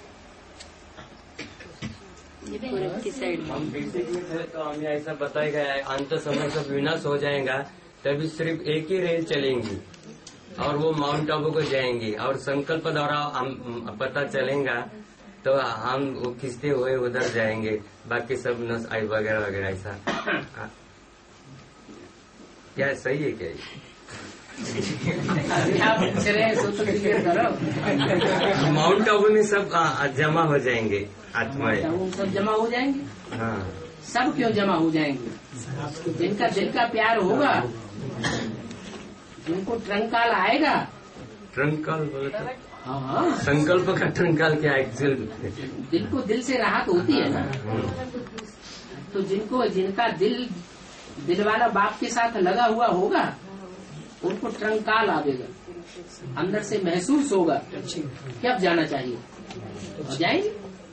ये पूरब की साइड में। हम बेसिक में थे तो हमें ऐसा बताया गया है, अंत समय सब विनाश हो जाएगा, तभी सिर्फ एक ही रेल चलेंगी और वो माउंट आबू को जाएंगी, और संकल्प द्वारा हम पता चलेगा तो हम वो खिंचते हुए उधर जाएंगे, बाकी सब नस आई वगैरह वगैरह। ऐसा क्या सही है क्या? आप पूछ रहे हैं, सोच क्लियर करो। माउंट आबू में सब जमा हो जाएंगे आत्माएं, सब जमा हो जाएंगे। हाँ, सब क्यों जमा हो जाएंगे? जिनका दिल का प्यार होगा, जिनको ट्रंकाल आएगा। ट्रंकाल बोले तो हाँ, संकल्प का ट्रंकाल क्या एक्चुअल? दिल को दिल से राहत होती है ना। तो जिनको जिनका दिल दिल वाला बाप के साथ लगा हुआ होगा, उनको ट्रंकाल आवेगा, अंदर से महसूस होगा कि अब जाना चाहिए, तो जाएंगे।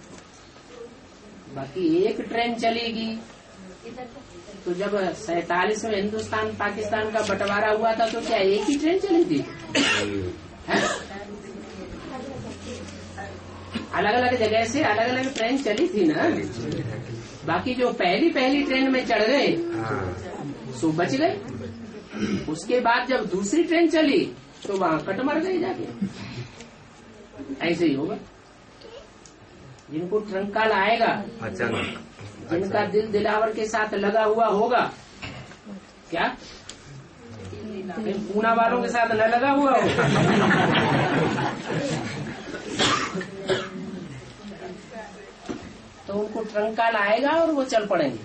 बाकी एक ट्रेन चलेगी तो जब सैतालीस में हिंदुस्तान पाकिस्तान का बंटवारा हुआ था तो क्या एक ही ट्रेन चली थी? अलग अलग जगह से अलग अलग ट्रेन चली थी ना। बाकी जो पहली पहली ट्रेन में चढ़ गए सो बच गए। उसके बाद जब दूसरी ट्रेन चली तो वहाँ कट मर गए जाके। ऐसे ही होगा। जिनको ट्रंकाल आएगा, अचानक जिनका दिल दिलावर के साथ लगा हुआ होगा, क्या पूना वालों के साथ न लगा हुआ होगा। तो उनको ट्रंकाल आएगा और वो चल पड़ेंगे।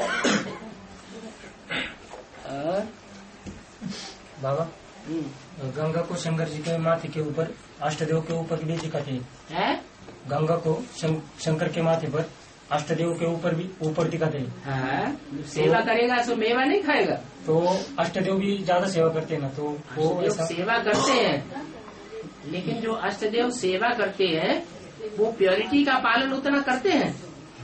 और बाबा गंगा को शंकर जी के माथे के ऊपर अष्टदेव के ऊपर भी दिखाते है। गंगा को शंकर के माथे पर अष्टदेव के ऊपर भी ऊपर दिखाते हैं। हाँ, सेवा करेगा तो मेवा नहीं खाएगा। तो अष्टदेव भी ज्यादा सेवा करते हैं ना, तो वो ऐसा सेवा करते हैं, लेकिन जो अष्टदेव सेवा करते हैं वो प्योरिटी का पालन उतना करते हैं,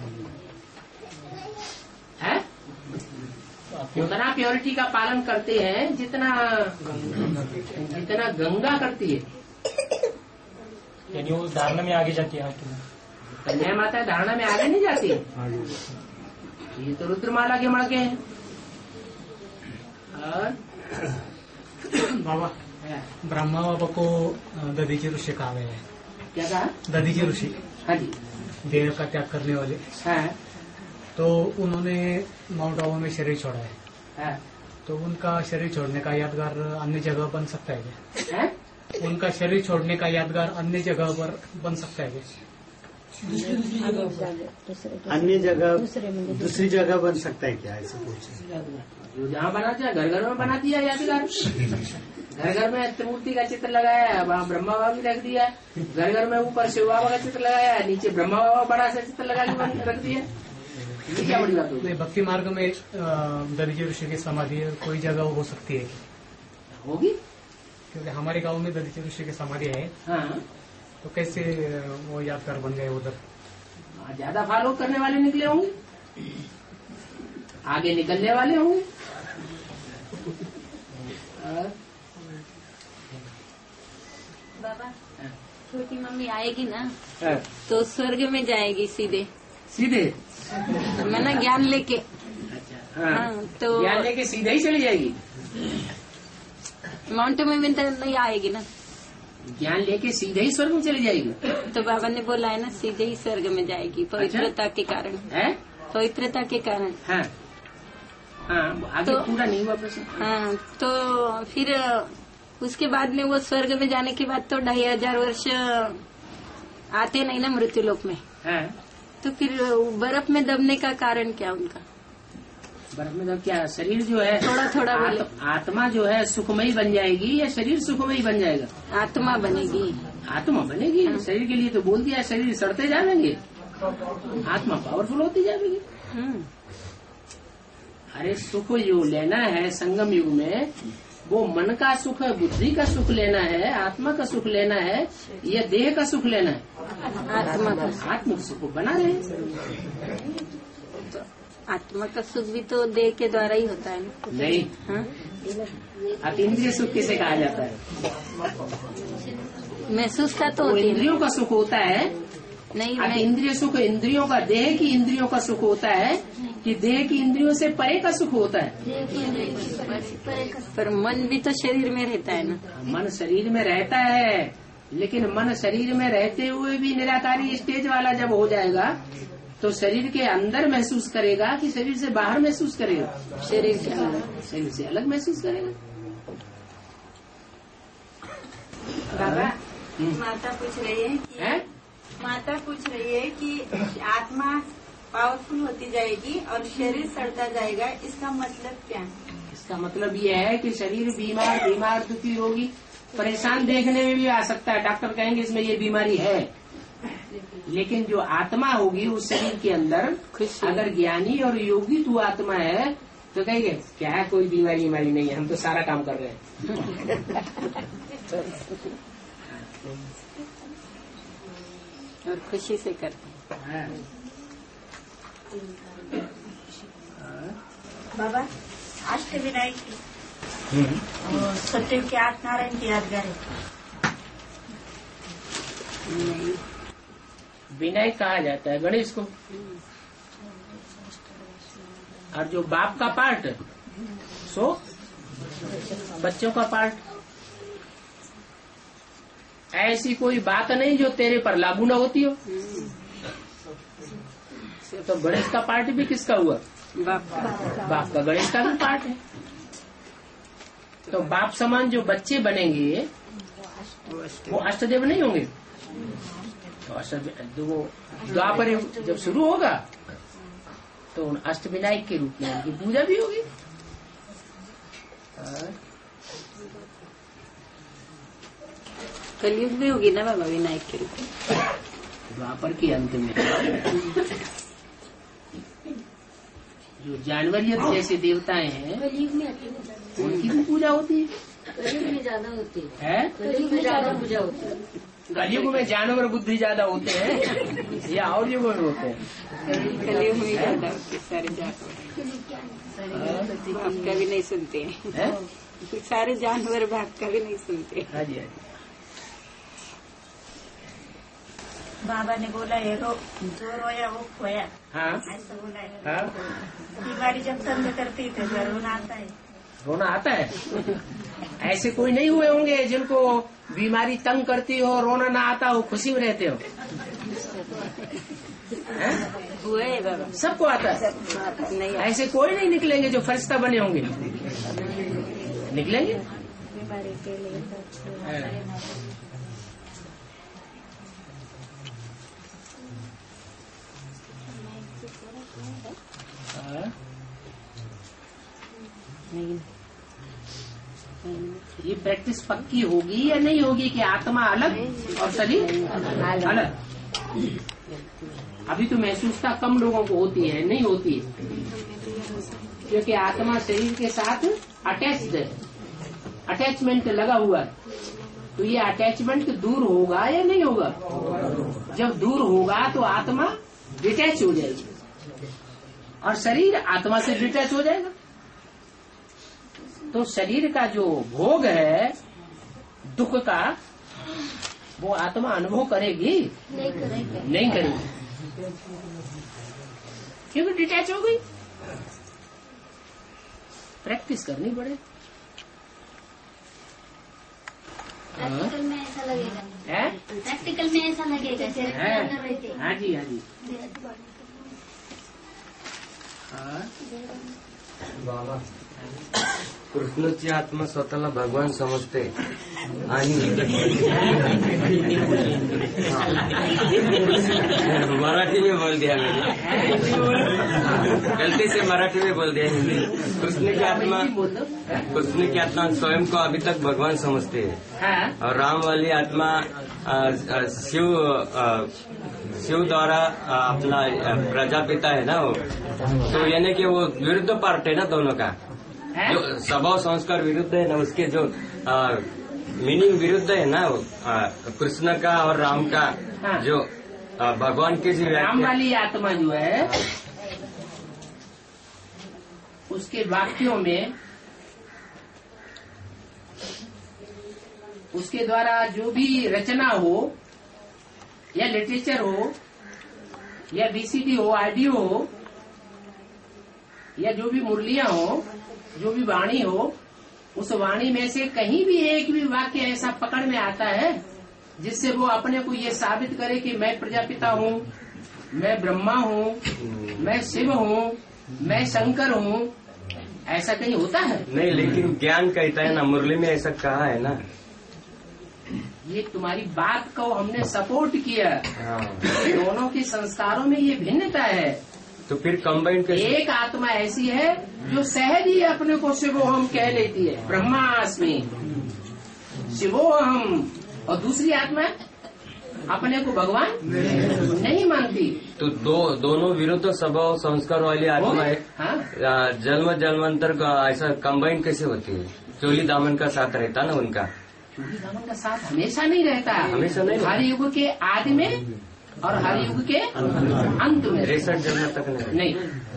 है? उतना प्योरिटी का पालन करते हैं जितना जितना गंगा करती है। यानी वो धारणा में आगे जाती है। कन्या माता धारणा में आगे नहीं जाती है। ये तो रुद्रमाला के मणके हैं। और बाबा ब्रह्मा बाबा को दधीची ऋषि कहा गया है। क्या कहा? दधीची ऋषि। हाँ जी। देह का त्याग करने वाले। हाँ। तो उन्होंने माउंट आबू में शरीर छोड़ा है। हाँ। तो उनका शरीर छोड़ने का यादगार अन्य जगह बन सकता है क्या? है? उनका शरीर छोड़ने का यादगार अन्य जगह पर बन सकता है क्या? अन्य जगह दूसरी जगह बन सकता है क्या, ऐसे पूछे। जो जहाँ बना दिया, घर घर में बना दिया यादगार। घर घर में त्रिमूर्ति का चित्र लगाया, वहाँ ब्रह्मा बाबा भी रख दिया। घर घर में ऊपर शिव बाबा का चित्र लगाया, नीचे ब्रह्मा बाबा बड़ा सा चित्र लगा के रख दिया। ये क्या बड़ी बात होगी? भक्ति मार्ग में दधीची ऋषि की समाधि कोई जगह हो सकती है? होगी, क्योंकि हमारे गांव में दधीची ऋषि की समाधि है। हाँ। तो कैसे वो यादगार बन गए उधर? ज्यादा फॉलो करने वाले निकले होंगे, आगे निकलने वाले होंगे। बाबा छोटी मम्मी आएगी ना तो स्वर्ग में जाएगी सीधे सीधे मैं ना ज्ञान लेके। अच्छा। हाँ, हाँ, तो ज्ञान लेके सीधे ही चली जाएगी। माउंट में तो नहीं आएगी ना, ज्ञान लेके सीधे ही स्वर्ग में चली जाएगी। तो बाबा ने बोला है ना सीधे ही स्वर्ग में जाएगी पवित्रता के कारण। है? पवित्रता के कारण। हाँ। हाँ, आगे तो, पूरा नहीं हुआ प्रश्न। हाँ, तो फिर उसके बाद में वो स्वर्ग में जाने के बाद तो ढाई हजार वर्ष आते नहीं ना मृत्यु लोक में। है? तो फिर बर्फ में दबने का कारण क्या उनका? बर्फ में दब क्या, शरीर जो है थोड़ा थोड़ा आत, आत्मा जो है सुखमयी बन जाएगी या शरीर सुखमयी बन जाएगा? आत्मा बनेगी। आत्मा बनेगी। शरीर के लिए तो बोल दिया, शरीर सड़ते जाएंगे, आत्मा पावरफुल होती जाएगी। अरे सुख जो लेना है संगम युग में, वो मन का सुख है, बुद्धि का सुख लेना है, आत्मा का सुख लेना है या देह का सुख लेना है? आत्मा का। आत्मा सुख बना रहे। तो आत्मा का सुख भी तो देह के द्वारा ही होता है ना? नहीं। हाँ? अतीन्द्रिय सुख किसे कहा जाता है? महसूस का तो इंद्रियों का सुख होता है। नहीं, अतीन्द्रिय सुख इंद्रियों का, देह की इंद्रियों का सुख होता है कि देह की इंद्रियों से परे का सुख होता है? पर मन भी तो शरीर में रहता है ना। मन शरीर में रहता है, लेकिन मन शरीर में रहते हुए भी निराकारी स्टेज वाला जब हो जाएगा तो शरीर के अंदर महसूस करेगा कि शरीर से बाहर महसूस करेगा? शरीर से अलग। शरीर से अलग महसूस करेगा। बाबा माता पूछ रही है कि है? माता पूछ रही है कि आत्मा पावरफुल होती जाएगी और शरीर सड़ता जाएगा, इसका मतलब क्या है? इसका मतलब ये है कि शरीर बीमार बीमार दुखी होगी, परेशान देखने में भी आ सकता है। डॉक्टर कहेंगे इसमें ये बीमारी है, लेकिन जो आत्मा होगी उस शरीर के अंदर, अगर ज्ञानी और योगी तू आत्मा है तो कहेंगे क्या है, कोई बीमारी बीमारी नहीं है, हम तो सारा काम कर रहे हैं। और खुशी से करते हैं। बाबा अष्ट विनायक और सत्य के आठ नारायण की यादगार है। विनायक कहा जाता है गणेश को, और जो बाप का पार्ट सो बच्चों का पार्ट। ऐसी कोई बात नहीं जो तेरे पर लागू न होती हो। तो गणेश का पार्ट भी किसका हुआ? बाप का। बाप का गणेश का भी पार्ट है। तो बाप समान जो बच्चे बनेंगे वो अष्टदेव नहीं होंगे। तो अष्ट वो द्वापर जब शुरू होगा तो उन अष्ट विनायक के रूप में उनकी पूजा भी होगी। कलयुग भी होगी ना बाबा विनायक के रूप में, द्वापर के अंत में। जो जानवरियत जैसे देवताएं हैं उनकी भी पूजा होती है। कलयुग में ज्यादा होती है। कलयुग में ज्यादा पूजा होती है। कलयुग में जानवर बुद्धि ज्यादा होते हैं या और युगों में होते हैं? कलयुग में ज्यादा होते सारे जानवर, बाप का भी नहीं सुनते हैं। सारे जानवर बाप का भी नहीं सुनते। हाँ जी, हाँ जी। बाबा ने बोला है रो जो रोया वो खोया। हाँ, ऐसा बोला है। हाँ। बीमारी जब तंग करती तो रोना आता है। रोना आता है। ऐसे कोई नहीं हुए होंगे जिनको बीमारी तंग करती हो, रोना ना आता हो, खुशी में रहते हो? हुए है बाबा, सबको आता है। नहीं ऐसे कोई नहीं निकलेंगे जो फरिश्ता बने होंगे। निकलेंगे। बीमारी के लिए ये प्रैक्टिस पक्की होगी या नहीं होगी कि आत्मा अलग और शरीर अलग? अभी तो महसूसता कम लोगों को होती है, नहीं होती है, क्योंकि आत्मा शरीर के साथ अटैच्ड है, अटैचमेंट लगा हुआ है। तो ये अटैचमेंट दूर होगा या नहीं होगा? जब दूर होगा तो आत्मा डिटैच हो जाएगी और शरीर आत्मा से डिटैच हो जाएगा। तो शरीर का जो भोग है दुख का, वो आत्मा अनुभव करेगी? नहीं करेगी। नहीं करेगी, क्योंकि डिटैच हो गई। प्रैक्टिस करनी पड़े। प्रैक्टिकल में ऐसा लगेगा है? प्रैक्टिकल में ऐसा लगेगा शरीर के अंदर रहते। हाँ जी, हाँ जी। हाँ। बाबा कृष्णाची आत्मा स्वतःला भगवान समजते आणि मराठी में बोल दिया मैंने, गलती से मराठी में बोल दिया हिंदी। कृष्ण की आत्मा कृष्ण की आत्मा स्वयं को अभी तक भगवान समझते है और राम वाली आत्मा शिव शिव द्वारा अपना प्रजापिता है ना वो, तो यानी कि वो विरुद्ध पार्ट है ना दोनों का। जो स्वभाव संस्कार विरुद्ध है ना, उसके जो मीनिंग विरुद्ध है ना, कृष्ण का और राम का। हाँ। जो आ, भगवान की जो राम वाली आत्मा जो है उसके वाक्यों में, उसके द्वारा जो भी रचना हो या लिटरेचर हो या बीसीडी हो, ऑडियो हो या जो भी मुरलियां हो, जो भी वाणी हो, उस वाणी में से कहीं भी एक भी वाक्य ऐसा पकड़ में आता है जिससे वो अपने को ये साबित करे कि मैं प्रजापिता हूँ, मैं ब्रह्मा हूँ, मैं शिव हूँ, मैं शंकर हूँ, ऐसा कहीं होता है? नहीं, लेकिन ज्ञान कहता है ना, मुरली में ऐसा कहा है ना। ये तुम्हारी बात को हमने सपोर्ट किया। हाँ। दोनों के संस्कारों में ये भिन्नता है। तो फिर कंबाइन कैसे? एक आत्मा ऐसी है जो सहज ही अपने को शिवोहम कह लेती है, ब्रह्मास्मि शिवोहम, और दूसरी आत्मा अपने को भगवान नहीं मानती। तो दो दोनों विरुद्ध स्वभाव संस्कार वाली आत्मा है। हाँ? जन्म जन्मांतर का ऐसा कंबाइन कैसे होती है? चोली दामन का साथ रहता ना उनका। चोली दामन का साथ हमेशा नहीं रहता, हमेशा नहीं। हर युग के आदि में और हर युग के अंत में, तिरसठ जन्म तक नहीं, नहीं।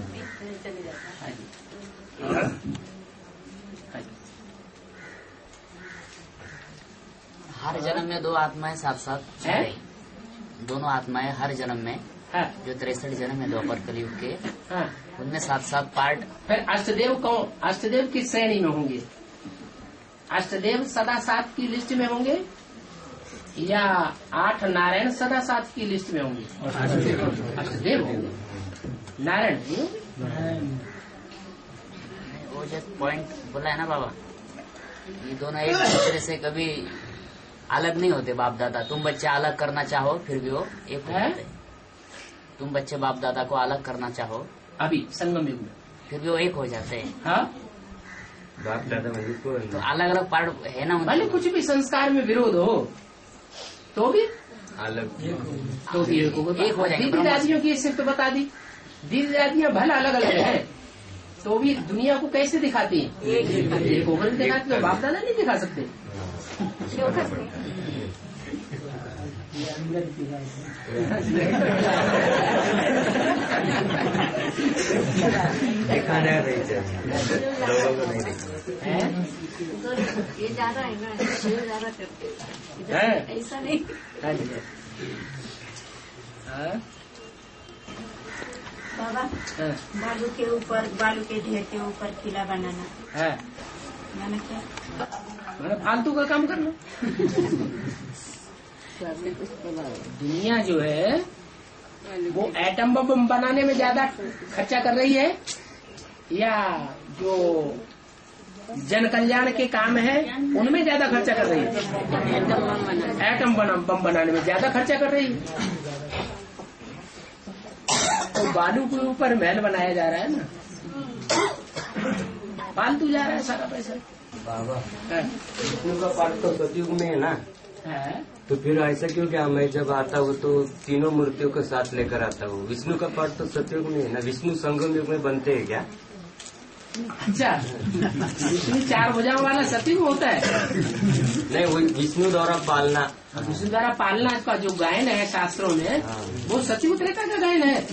हर जन्म में दो आत्माएं साथ साथ है? दोनों आत्माएं हर जन्म में है? जो तिरसठ जन्म है द्वापर कलयुग के, हाँ। उनमें साथ साथ पार्ट। फिर अष्टदेव कौन? अष्टदेव किस श्रेणी में होंगे? अष्टदेव सदा सात की लिस्ट में होंगे या आठ नारायण सदा साथ की लिस्ट में होंगे? अष्टदेव होंगे। नारायण वो जो पॉइंट बोला है ना बाबा, ये दोनों एक दूसरे से कभी अलग नहीं होते। बाप दादा, तुम बच्चे अलग करना चाहो फिर भी वो एक हो जाते। तुम बच्चे बाप दादा को अलग करना चाहो अभी संगम युग में, फिर भी वो एक हो जाते हैं। हाँ, बाप दादा में तो अलग अलग पार्ट है ना। भले कुछ भी संस्कार में विरोध हो तो भी अलग तो भी एक होगा। एक हो जाएंगे। दीदी दादियों की सिर्फ तो बता दी, दीदी दादियां भले अलग अलग है तो भी दुनिया को कैसे दिखाती है? एक होकर दिखाती, तो बाप दादा नहीं दिखा सकते। दिखाना नहीं चाहिए, लोगों को नहीं दिखाना। ये ज्यादा है ना, ये ज्यादा करते हैं? ऐसा नहीं। बाबा, बालू के ऊपर, बालू के ढेर के ऊपर किला बनाना है, मैंने क्या मैंने फालतू का काम करना। दुनिया जो है वो एटम बम बनाने में ज्यादा खर्चा कर रही है या जो जन कल्याण के काम है उनमें ज्यादा खर्चा कर रही है? एटम बम बनाने में ज्यादा खर्चा कर रही है। तो बालू के ऊपर महल बनाया जा रहा है ना, फालतू जा रहा है सारा पैसा। बाबा, विष्णु का पाठ तो सतयुग में है ना, है? तो फिर ऐसा क्यों क्या मैं जब आता हूँ तो तीनों मूर्तियों को साथ लेकर आता हूँ? विष्णु का पाठ तो सतयुग में है ना, विष्णु संगम युग में बनते हैं क्या? अच्छा, विष्णु चार भुजाओं वाला सतयुग होता है? नहीं, वो विष्णु द्वारा पालना, विष्णु द्वारा पालना का जो गायन है शास्त्रों में, वो सतयुग त्रेता का गायन है,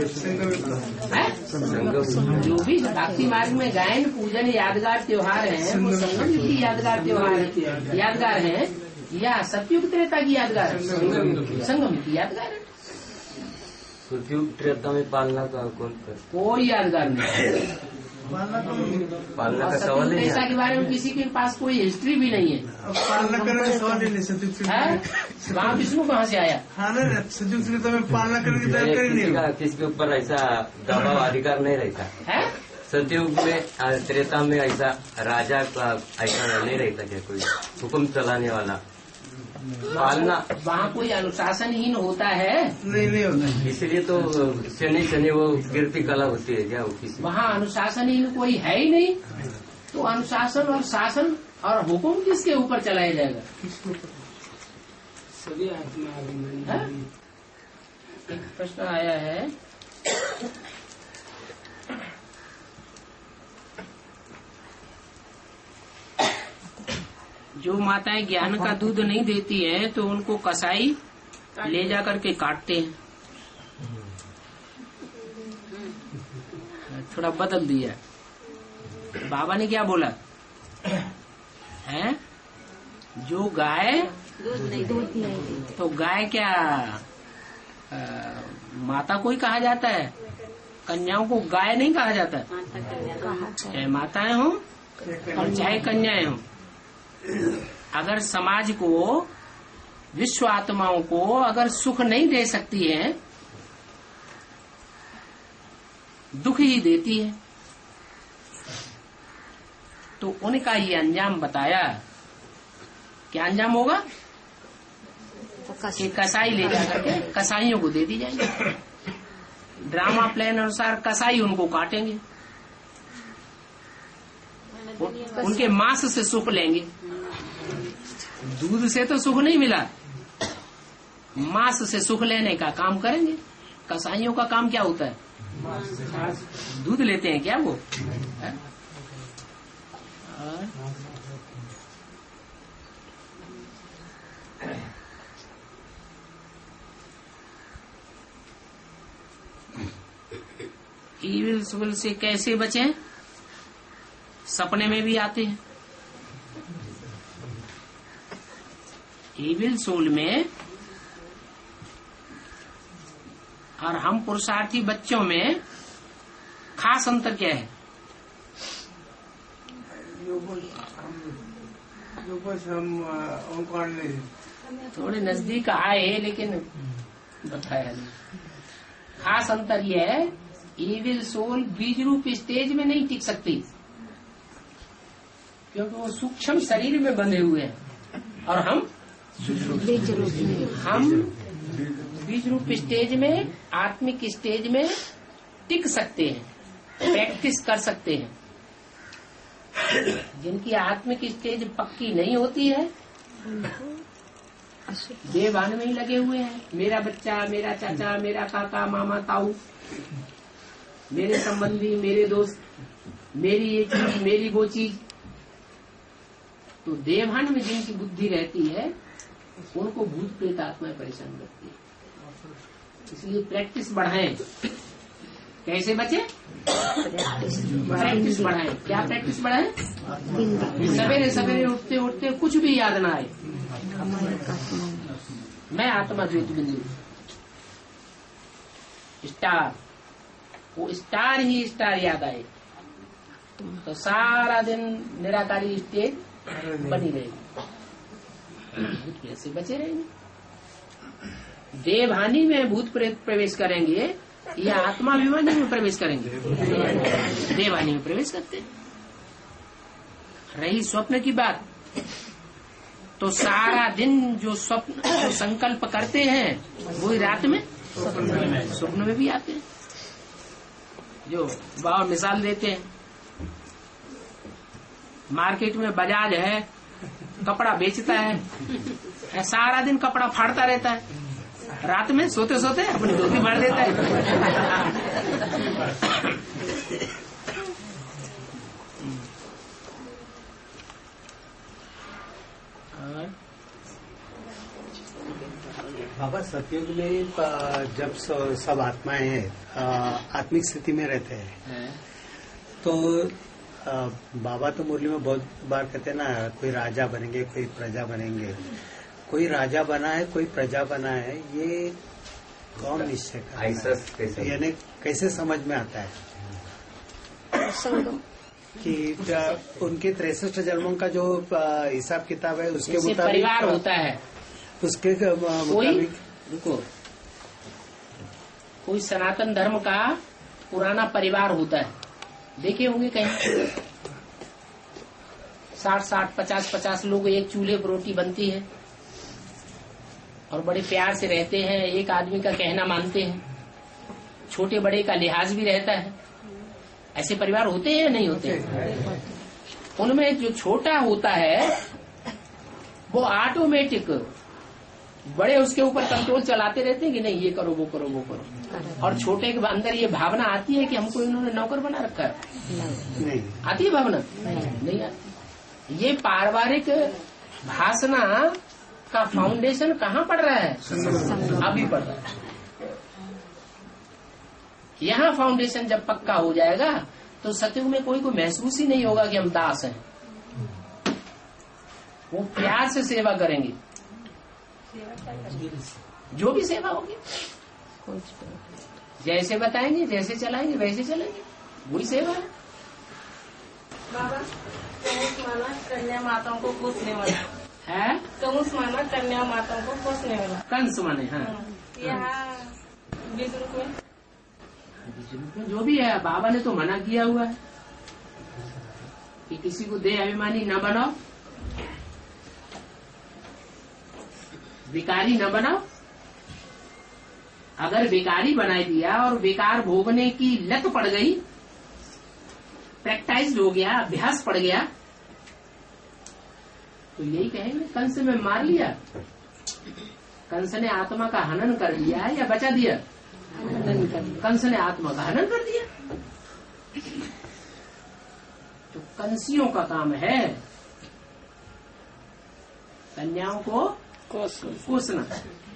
है? जो भी भक्ति मार्ग में गायन पूजन यादगार त्योहार है वो संगम युग की यादगार त्योहार यादगार है या सतयुग त्रेता की यादगार? संगम युग की यादगार है। सतयुग त्रेता में पालना का कौन कर? कोई यादगार नहीं। पालना का सवाल है। त्रेता के बारे में किसी के पास कोई हिस्ट्री भी नहीं है। पालना करने का सवाल ही नहीं। सतयुग वहाँ विष्णु कहाँ से आया? हाँ ना, सतयुग त्रेता में पालना करने की जानकारी नहीं है। किसके ऊपर ऐसा दबाव अधिकार नहीं रहता है। सतयुग में त्रेता में ऐसा राजा का ऐसा नहीं रहता क्या कोई हुक्म चलाने वाला? पालना वहाँ कोई अनुशासनहीन होता है? नहीं नहीं होता। इसलिए तो शनि शनि वो गिरती कला होती है क्या वो किसी? वहाँ अनुशासनहीन कोई है ही नहीं, तो अनुशासन और शासन और हुक्म किसके ऊपर चलाया जाएगा? सभी आत्मा। एक प्रश्न आया है, जो माताएं ज्ञान का दूध नहीं देती हैं तो उनको कसाई ले जा करके काटते हैं। थोड़ा बदल दिया। बाबा ने क्या बोला है? जो गाय दूध नहीं, तो गाय क्या आ, माता को ही कहा जाता है? कन्याओं को गाय नहीं कहा जाता है? चाहे माताएं हों और चाहे कन्याएं हों, अगर समाज को, विश्व आत्माओं को अगर सुख नहीं दे सकती है, दुख ही देती है, तो उनका ये अंजाम बताया। क्या अंजाम होगा? कि कसाई ले जाकर के कसाईयों को दे दी जाएंगे। ड्रामा प्लान अनुसार कसाई उनको काटेंगे, उनके मांस से सुख लेंगे। दूध से तो सुख नहीं मिला, मांस से सुख लेने का काम करेंगे। कसाईयों का काम क्या होता है? दूध लेते हैं क्या वो? है? ईविल सोल से कैसे बचें? सपने में भी आते हैं। ईविल सोल में और हम पुरुषार्थी बच्चों में खास अंतर क्या है? जो कुछ हम ओंकार नहीं थोड़े नजदीक आए लेकिन बताया नहीं। खास अंतर यह है, इविल सोल बीज रूप स्टेज में नहीं टिक सकती, क्योंकि वो सूक्ष्म शरीर में बंधे हुए हैं और हम हम बीज रूप स्टेज में, आत्मिक स्टेज में टिक सकते हैं, प्रैक्टिस कर सकते हैं। जिनकी आत्मिक स्टेज पक्की नहीं होती है, देवान में ही लगे हुए हैं। मेरा बच्चा, मेरा चाचा, मेरा काका, मामा, ताऊ, मेरे संबंधी, मेरे दोस्त, मेरी ये चीज, मेरी वो चीज। तो देवान में जिनकी बुद्धि रहती है उनको भूत प्रेत आत्माएं परेशान करती है। इसलिए प्रैक्टिस बढ़ाएं। कैसे बचे? प्रैक्टिस बढ़ाएं। क्या प्रैक्टिस बढ़ाएं? सवेरे सवेरे उठते उठते कुछ भी याद ना आए, मैं आत्मा द्वैत बिंदु, स्टार, वो स्टार ही स्टार याद आए तो सारा दिन निराकारी स्टेज बनी रहेगी। कैसे बचे रहेंगे? देवहानि में भूत प्रेत प्रवेश करेंगे या आत्माभिमानी में प्रवेश करेंगे? देवहानि में प्रवेश करते हैं। रही स्वप्न की बात, तो सारा दिन जो स्वप्न जो संकल्प करते हैं वही रात में स्वप्न में भी आते हैं। जो बाबा मिसाल देते हैं, मार्केट में बजाज है, कपड़ा बेचता है, सारा दिन कपड़ा फाड़ता रहता है, रात में सोते सोते अपनी धोती भर देता है। बाबा सतयुग में जब सब आत्माएं आत्मिक स्थिति में रहते हैं तो बाबा तो मुरली में बहुत बार कहते हैं ना, कोई राजा बनेंगे, कोई प्रजा बनेंगे। कोई राजा बना है, कोई प्रजा बना है, ये कौन निश्चय करता है? यानी कैसे समझ में आता है कि उनके तिरसठ जन्मों का जो हिसाब किताब है उसके मुताबिक परिवार होता है, उसके मुताबिक रुको, कोई सनातन धर्म का पुराना परिवार होता है, देखे होंगे कहीं, साठ साठ पचास पचास लोग एक चूल्हे पर रोटी बनती है और बड़े प्यार से रहते हैं, एक आदमी का कहना मानते हैं, छोटे बड़े का लिहाज भी रहता है। ऐसे परिवार होते हैं या नहीं होते हैं? उनमें जो छोटा होता है वो ऑटोमेटिक बड़े उसके ऊपर कंट्रोल चलाते रहते हैं कि नहीं ये करो वो करो वो करो, और छोटे के अंदर ये भावना आती है कि हमको इन्होंने नौकर बना रखा है। नहीं आती है भावना? नहीं आती। ये पारिवारिक भाषणा का फाउंडेशन कहाँ पड़ रहा है? अभी पड़ रहा है। यहाँ फाउंडेशन जब पक्का हो जाएगा तो सतयुग में कोई को महसूस ही नहीं होगा कि हम दास हैं। वो प्यार से सेवा करेंगे, जो भी सेवा होगी, जैसे बताएंगे, जैसे चलाएंगे वैसे चलेंगे, वही सेवा है। बाबा कंस माना कन्या माताओं को पोसने वाला है, कंस माना कन्या माताओं को पोसने वाला, कंस माने हाँ। यहाँ बीज रूप में जो भी है, बाबा ने तो मना किया हुआ है कि किसी को देह अभिमानी न बनाओ, विकारी न बनाओ। अगर विकारी बना दिया और विकार भोगने की लत पड़ गई, प्रैक्टाइज्ड हो गया, अभ्यास पड़ गया, तो यही कहेंगे कंस में मार लिया, कंस ने आत्मा का हनन कर लिया या बचा दिया? कंस ने आत्मा का हनन कर दिया। तो कंसियों का काम है कन्याओं को कोसना।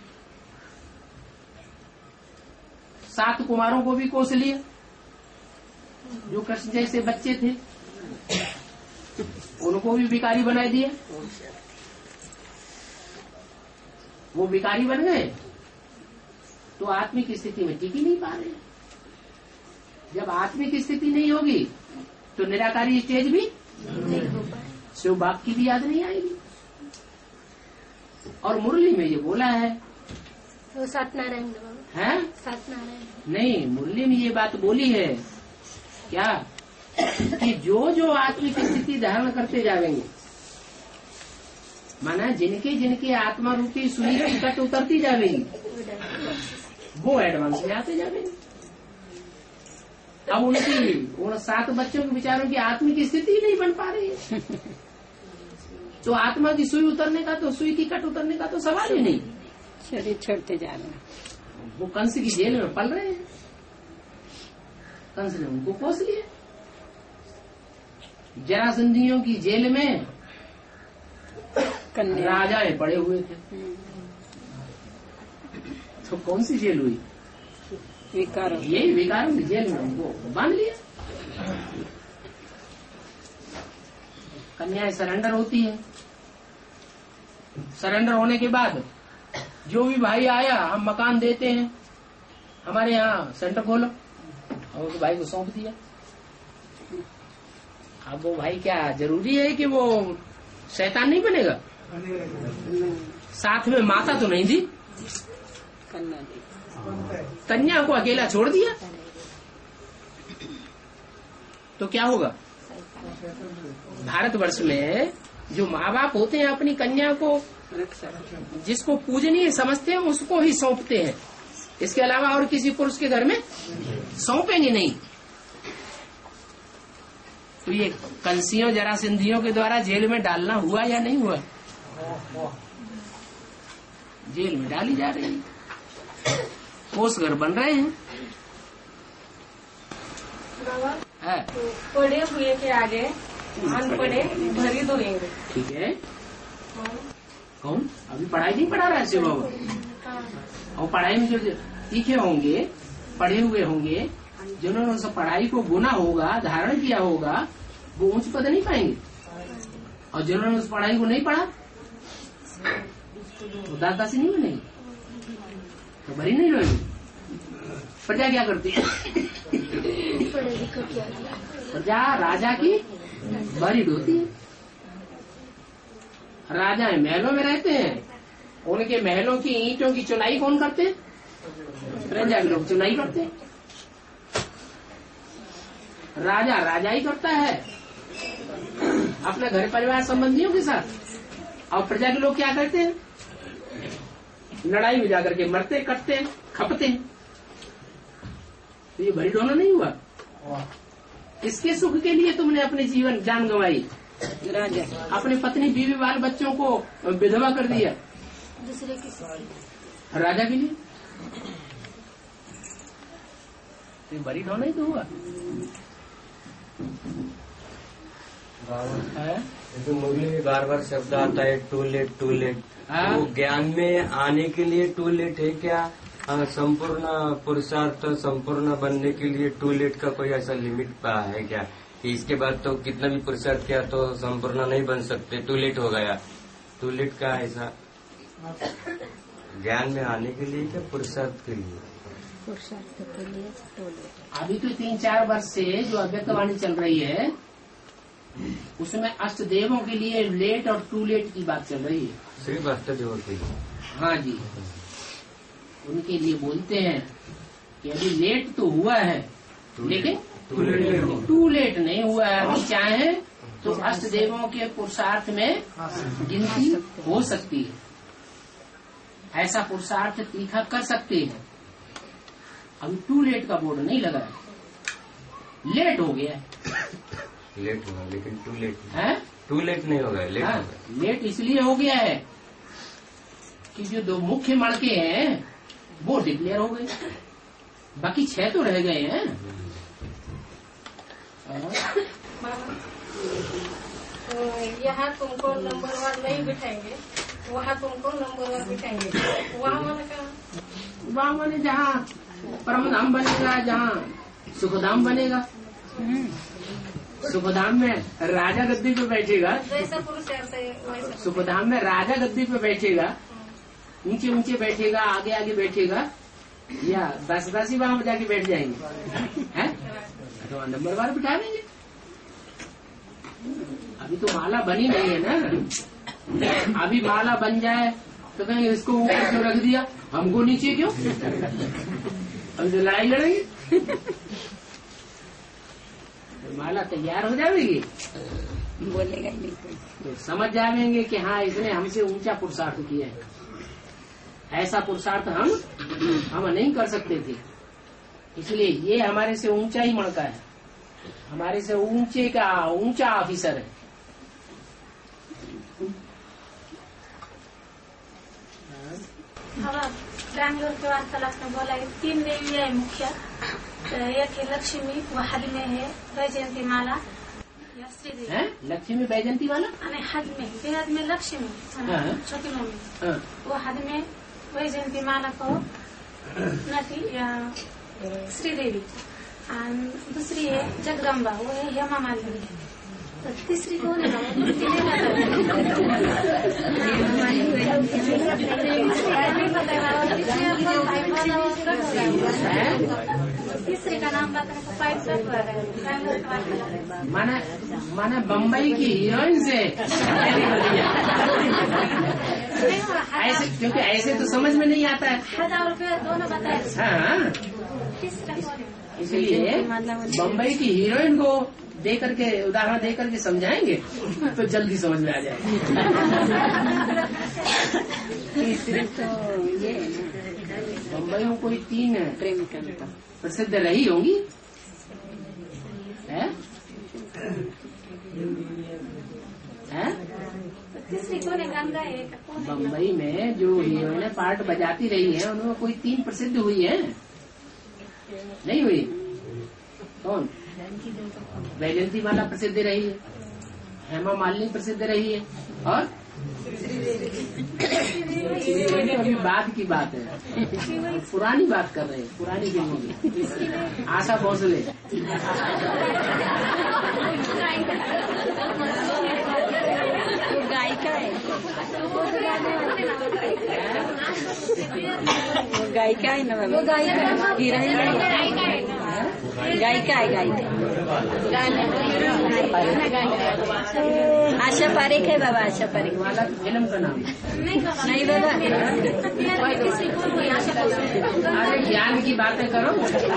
सात कुमारों को भी कोस लिया, जो कृष्ण जैसे बच्चे थे उनको भी भिखारी बना दिया। वो भिखारी बन गए तो आत्मिक स्थिति में टिक ही नहीं पा रहे। जब आत्मिक स्थिति नहीं होगी तो निराकारी स्टेज भी नहीं हो पाए, शिव बाप की भी याद नहीं आएगी। और मुरली में ये बोला है तो सत्यनारायण है सत्यनारायण नहीं, मुरली में ये बात बोली है क्या कि जो जो आत्मिक स्थिति धारण करते जाएंगे, माना जिनके जिनके आत्मा रूपी सुई की कट उतरती जाएगी, वो एडवांस में आते जाएंगे। अब उनकी उन सात बच्चों के विचारों की आत्मिक स्थिति नहीं बन पा रही है, तो आत्मा की सुई उतरने का तो सुई की कट उतरने का तो सवाल ही नहीं। शरीर छोड़ते जा रहे हैं, वो कंस की जेल में पल रहे हैं, कंस ने उनको पोस लिया। जरासंधियों की जेल में राजाएं पड़े हुए थे, तो कौन सी जेल हुई? विकारों यही विकारों की जेल में उनको बांध लिया। कन्याएं सरेंडर होती है, सरेंडर होने के बाद जो भी भाई आया हम मकान देते हैं, हमारे यहाँ सेंटर खोलो, और उस भाई को सौंप दिया। अब वो भाई क्या जरूरी है कि वो शैतान नहीं बनेगा? साथ में माता तो नहीं थी, कन्या को अकेला छोड़ दिया, तो क्या होगा? भारतवर्ष में जो माँ बाप होते हैं अपनी कन्या को जिसको पूजनीय समझते हैं उसको ही सौंपते हैं, इसके अलावा और किसी पुरुष के घर में सौंपेंगे नहीं। तो ये कंसियों जरासंधियों के द्वारा जेल में डालना हुआ या नहीं हुआ? जेल में डाली जा रही है, कोस घर बन रहे हैं। है तो पढ़े हुए के आगे अनपढ़े भरी दोगे, ठीक है। कौन अभी पढ़ाई नहीं पढ़ा रहा है शिव बाबा, और पढ़ाई में जो सीखे होंगे, पढ़े हुए होंगे, जिन्होंने उस पढ़ाई को गुना होगा, धारण किया होगा, वो उच्च पद नहीं पाएंगे, और जिन्होंने उस पढ़ाई को नहीं पढ़ा वो दादा से नहीं बनेगी, तो भरी नहीं रहेगी। प्रजा क्या करती है? प्रजा राजा की बरी ढोती है। राजा महलों में रहते हैं, उनके महलों की ईंटों की चुनाई कौन करते हैं? प्रजा के लोग चुनाई करते हैं। राजा राजा ही करता है अपने घर परिवार संबंधियों के साथ, और प्रजा के लोग क्या करते हैं? लड़ाई में जाकर के मरते, कटते, खपते। तो ये भरी ढोना नहीं हुआ? किसके सुख के लिए तुमने अपने जीवन जान गंवाई? राजा अपने पत्नी बीवी बाल बच्चों को विधवा कर दिया, दूसरे किसी राजा के लिए। तो बड़ी ढोना ही तो हुआ है। तो मुरली में बार बार शब्द आता है टू लेट टू लेट, वो ज्ञान में आने के लिए टू लेट है क्या? संपूर्ण पुरुषार्थ संपूर्ण बनने के लिए टू लेट का कोई ऐसा लिमिट है क्या कि इसके बाद तो कितना भी पुरुषार्थ किया तो संपूर्ण नहीं बन सकते, टू लेट हो गया? टू लेट का ऐसा ज्ञान में आने के लिए क्या पुरुषार्थ के लिए? पुरुषार्थ के लिए टू लेट। अभी तो तीन चार वर्ष से जो अव्यक्तवाणी चल रही है उसमें अष्ट देवों के लिए लेट और टू लेट की बात चल रही है। सिर्फ अष्ट देवों के लिए? हाँ जी, उनके लिए बोलते हैं कि अभी लेट तो हुआ है लेकिन टू लेट नहीं हुआ है। अभी चाहे तो अष्ट देवों के पुरुषार्थ में गिनती हो सकती है, ऐसा पुरुषार्थ तीखा कर सकते हैं। अभी टू लेट का बोर्ड नहीं लगा है, लेट हो गया लेट हुआ लेकिन टू लेट है। टू लेट नहीं होगा, लेट हाँ, होगा। लेट इसलिए हो गया है कि जो दो मुख्य मड़के हैं वो डिक्लेयर हो गए, बाकी छह तो रह गए हैं। तो यहाँ तुमको नंबर वन नहीं बिठाएंगे, वहाँ तुमको नंबर वन बिठाएंगे। वहाँ मैंने कहा वहाँ मैंने जहाँ परम धाम बनेगा, जहाँ सुखधाम बनेगा, सुखधाम में राजा गद्दी पे बैठेगा, जैसा पुरुष ऐसे वैसा। सुखधाम में राजा गद्दी पे बैठेगा, ऊंचे ऊंचे बैठेगा, आगे आगे बैठेगा, या दस दस ही वहां जाके बैठ जाएंगे हैं? तो नंबर बार बिठा देंगे। अभी तो माला बनी नहीं है ना, अभी माला बन जाए तो कहेंगे इसको ऊपर क्यों रख दिया, हमको नीचे क्यों, हम तो लड़ाई लड़ेंगे। माला तैयार हो जाएगी, बोलेगा नहीं तो समझ जाएंगे कि हाँ इसने हमसे ऊंचा पुरुषार्थ किया है, ऐसा पुरुषार्थ हम हम नहीं कर सकते थे, इसलिए ये हमारे से ऊंचा ही मणका है, हमारे से ऊंचे का ऊंचा ऑफिसर है। हाँ, बैंगलोर के वार्तालाप में बोला है तीन देवी है मुख्य, एक है लक्ष्मी वो हद में है, वैजयंती माला या श्री देवी। लक्ष्मी वैजयंती वाला हद में, बेहद में लक्ष्मी छोटी मम्मी, वो हद में वैजयंती माला को नटी या श्री देवी, दूसरी है जगदम्बा वो है हेमा मालिनी, तो तीसरी कौन है? तीसरे का नाम बताने को पाइप माना माना बम्बई की हीरोइन से ऐसे, क्योंकि ऐसे तो समझ में नहीं आता है। हजार रुपये दोनों बताए। हाँ, इसलिए बम्बई की हीरोइन को दे करके उदाहरण दे करके समझाएंगे तो जल्दी समझ में आ जाएगा। तीसरी तो ये बम्बई में कोई तीन प्रेमिका प्रसिद्ध रही होंगी, है? है? तीसरी कौन है? गंगा है। बम्बई में जो हीरोइन पार्ट बजाती रही है उनमें कोई तीन प्रसिद्ध हुई है, नहीं हुई? कौन? वैजयंती माला प्रसिद्ध रही है, हेमा मालिनी प्रसिद्ध रही है, और अभी बाद की बात है, पुरानी बात कर रहे हैं, पुरानी फिल्मों की। आशा भोसले गायिका है, वो गायिका है ना, वो गायिका हीरोइन है, गायिका है, गायिका आशा पारेख है बाबा, आशा पारेख वाला फिल्म का नाम नहीं बाबा। अरे ज्ञान की बातें करो।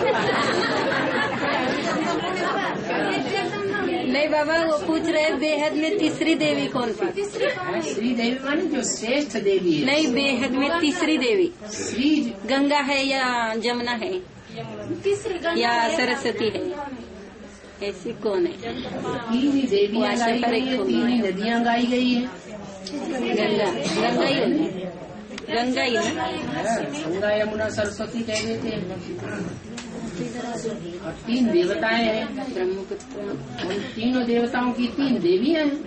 नहीं बाबा, वो पूछ रहे बेहद में तीसरी देवी कौन सी? श्री देवी माने जो श्रेष्ठ देवी है। नहीं, बेहद में तीसरी देवी श्री गंगा है या जमुना है या सरस्वती है, ऐसी कौन है? तीन ही देवियां गाई गई है, तीन ही नदियां गाई गई है। गंगा गंगा ही है, गंगा ही है, गंगा यमुना सरस्वती कह देते हैं। और तीन देवताएं हैं, ब्रह्मपुत्र, उन तीनों देवताओं की तीन देवियां हैं।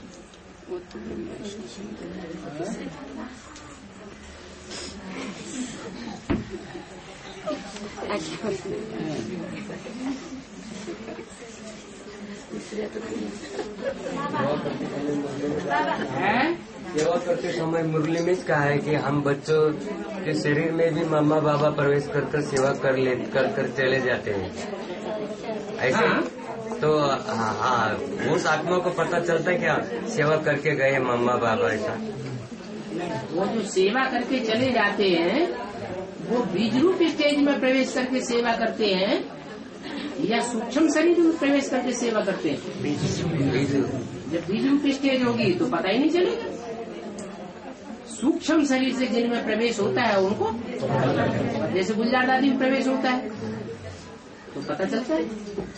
सेवा करते समय मुरली में कहा है कि हम बच्चों के शरीर में भी मामा बाबा प्रवेश कर कर सेवा कर ले कर कर चले जाते हैं, ऐसे हाँ? तो हाँ हाँ उस आत्मा को पता चलता है क्या सेवा करके गए मामा बाबा, ऐसा? वो जो सेवा करके चले जाते हैं वो बीज रूप स्टेज में प्रवेश करके सेवा करते हैं या सूक्ष्म शरीर में प्रवेश करके सेवा करते हैं? बीज जब बीज रूप स्टेज होगी तो पता ही नहीं चलेगा। सूक्ष्म शरीर से जिनमें प्रवेश होता है उनको, जैसे गुलजार दादी में प्रवेश होता है तो पता चलता है।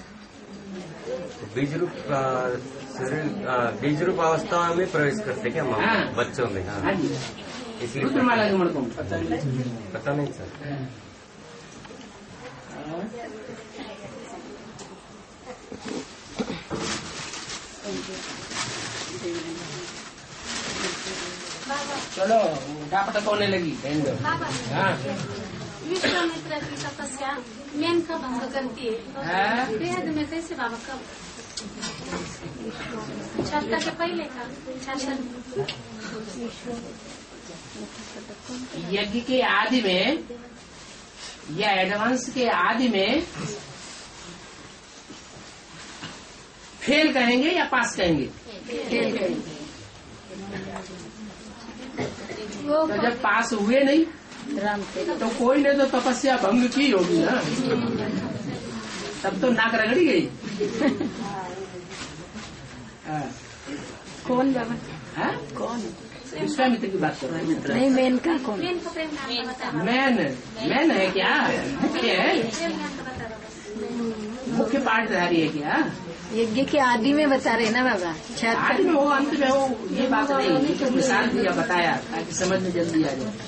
बीज रूप शरीर बीज रूप अवस्था में प्रवेश करते क्या मामा? हाँ। बच्चों में? हाँ, हाँ जी। इसलिए रुद्रमाला के मणकों में पता नहीं, पता नहीं सर। चलो डापटक होने लगी। हाँ, विश्वामित्र की तपस्या मेन का भंग करती है, बेहद में कैसे बाबा कब? छत्ता के पहले का यज्ञ के आदि में या एडवांस के आदि में फेल कहेंगे या पास कहेंगे? फेल कहेंगे। तो जब पास हुए नहीं तो कोई ने तो तपस्या भंग की होगी ना, तब तो नाक रगड़ी गई। कौन बाबा? हाँ? कौन? विश्वामित्र की बात कर रहे हैं। नहीं, मेन का कौन? मैन मैन है क्या? मुख्य है, मुख्य पाठधारी है क्या? यज्ञ के आदि में बता रहे ना बाबा, आदि में हो, अंत में हो, ये बात नहीं, तो मिसाल दिया, बताया ताकि समझ में जल्दी आ जाए।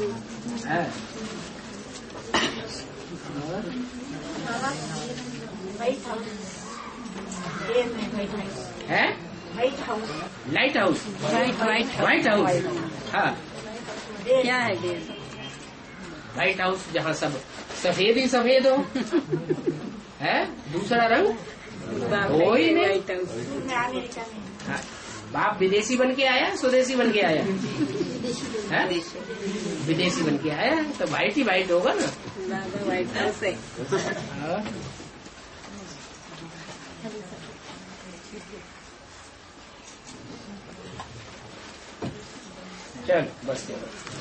है white house, light house, white white white house. हाँ, क्या है ये? व्हाइट हाउस जहाँ सब सफेद ही सफेद हो, है दूसरा रंग हो ही नहीं। अमेरिका में। हाँ, बाप विदेशी बन के आया, स्वदेशी बन के आया है? विदेशी बन के आया तो व्हाइट ही व्हाइट होगा ना। व्हाइट हाउस है। हाँ। चल बस चलो।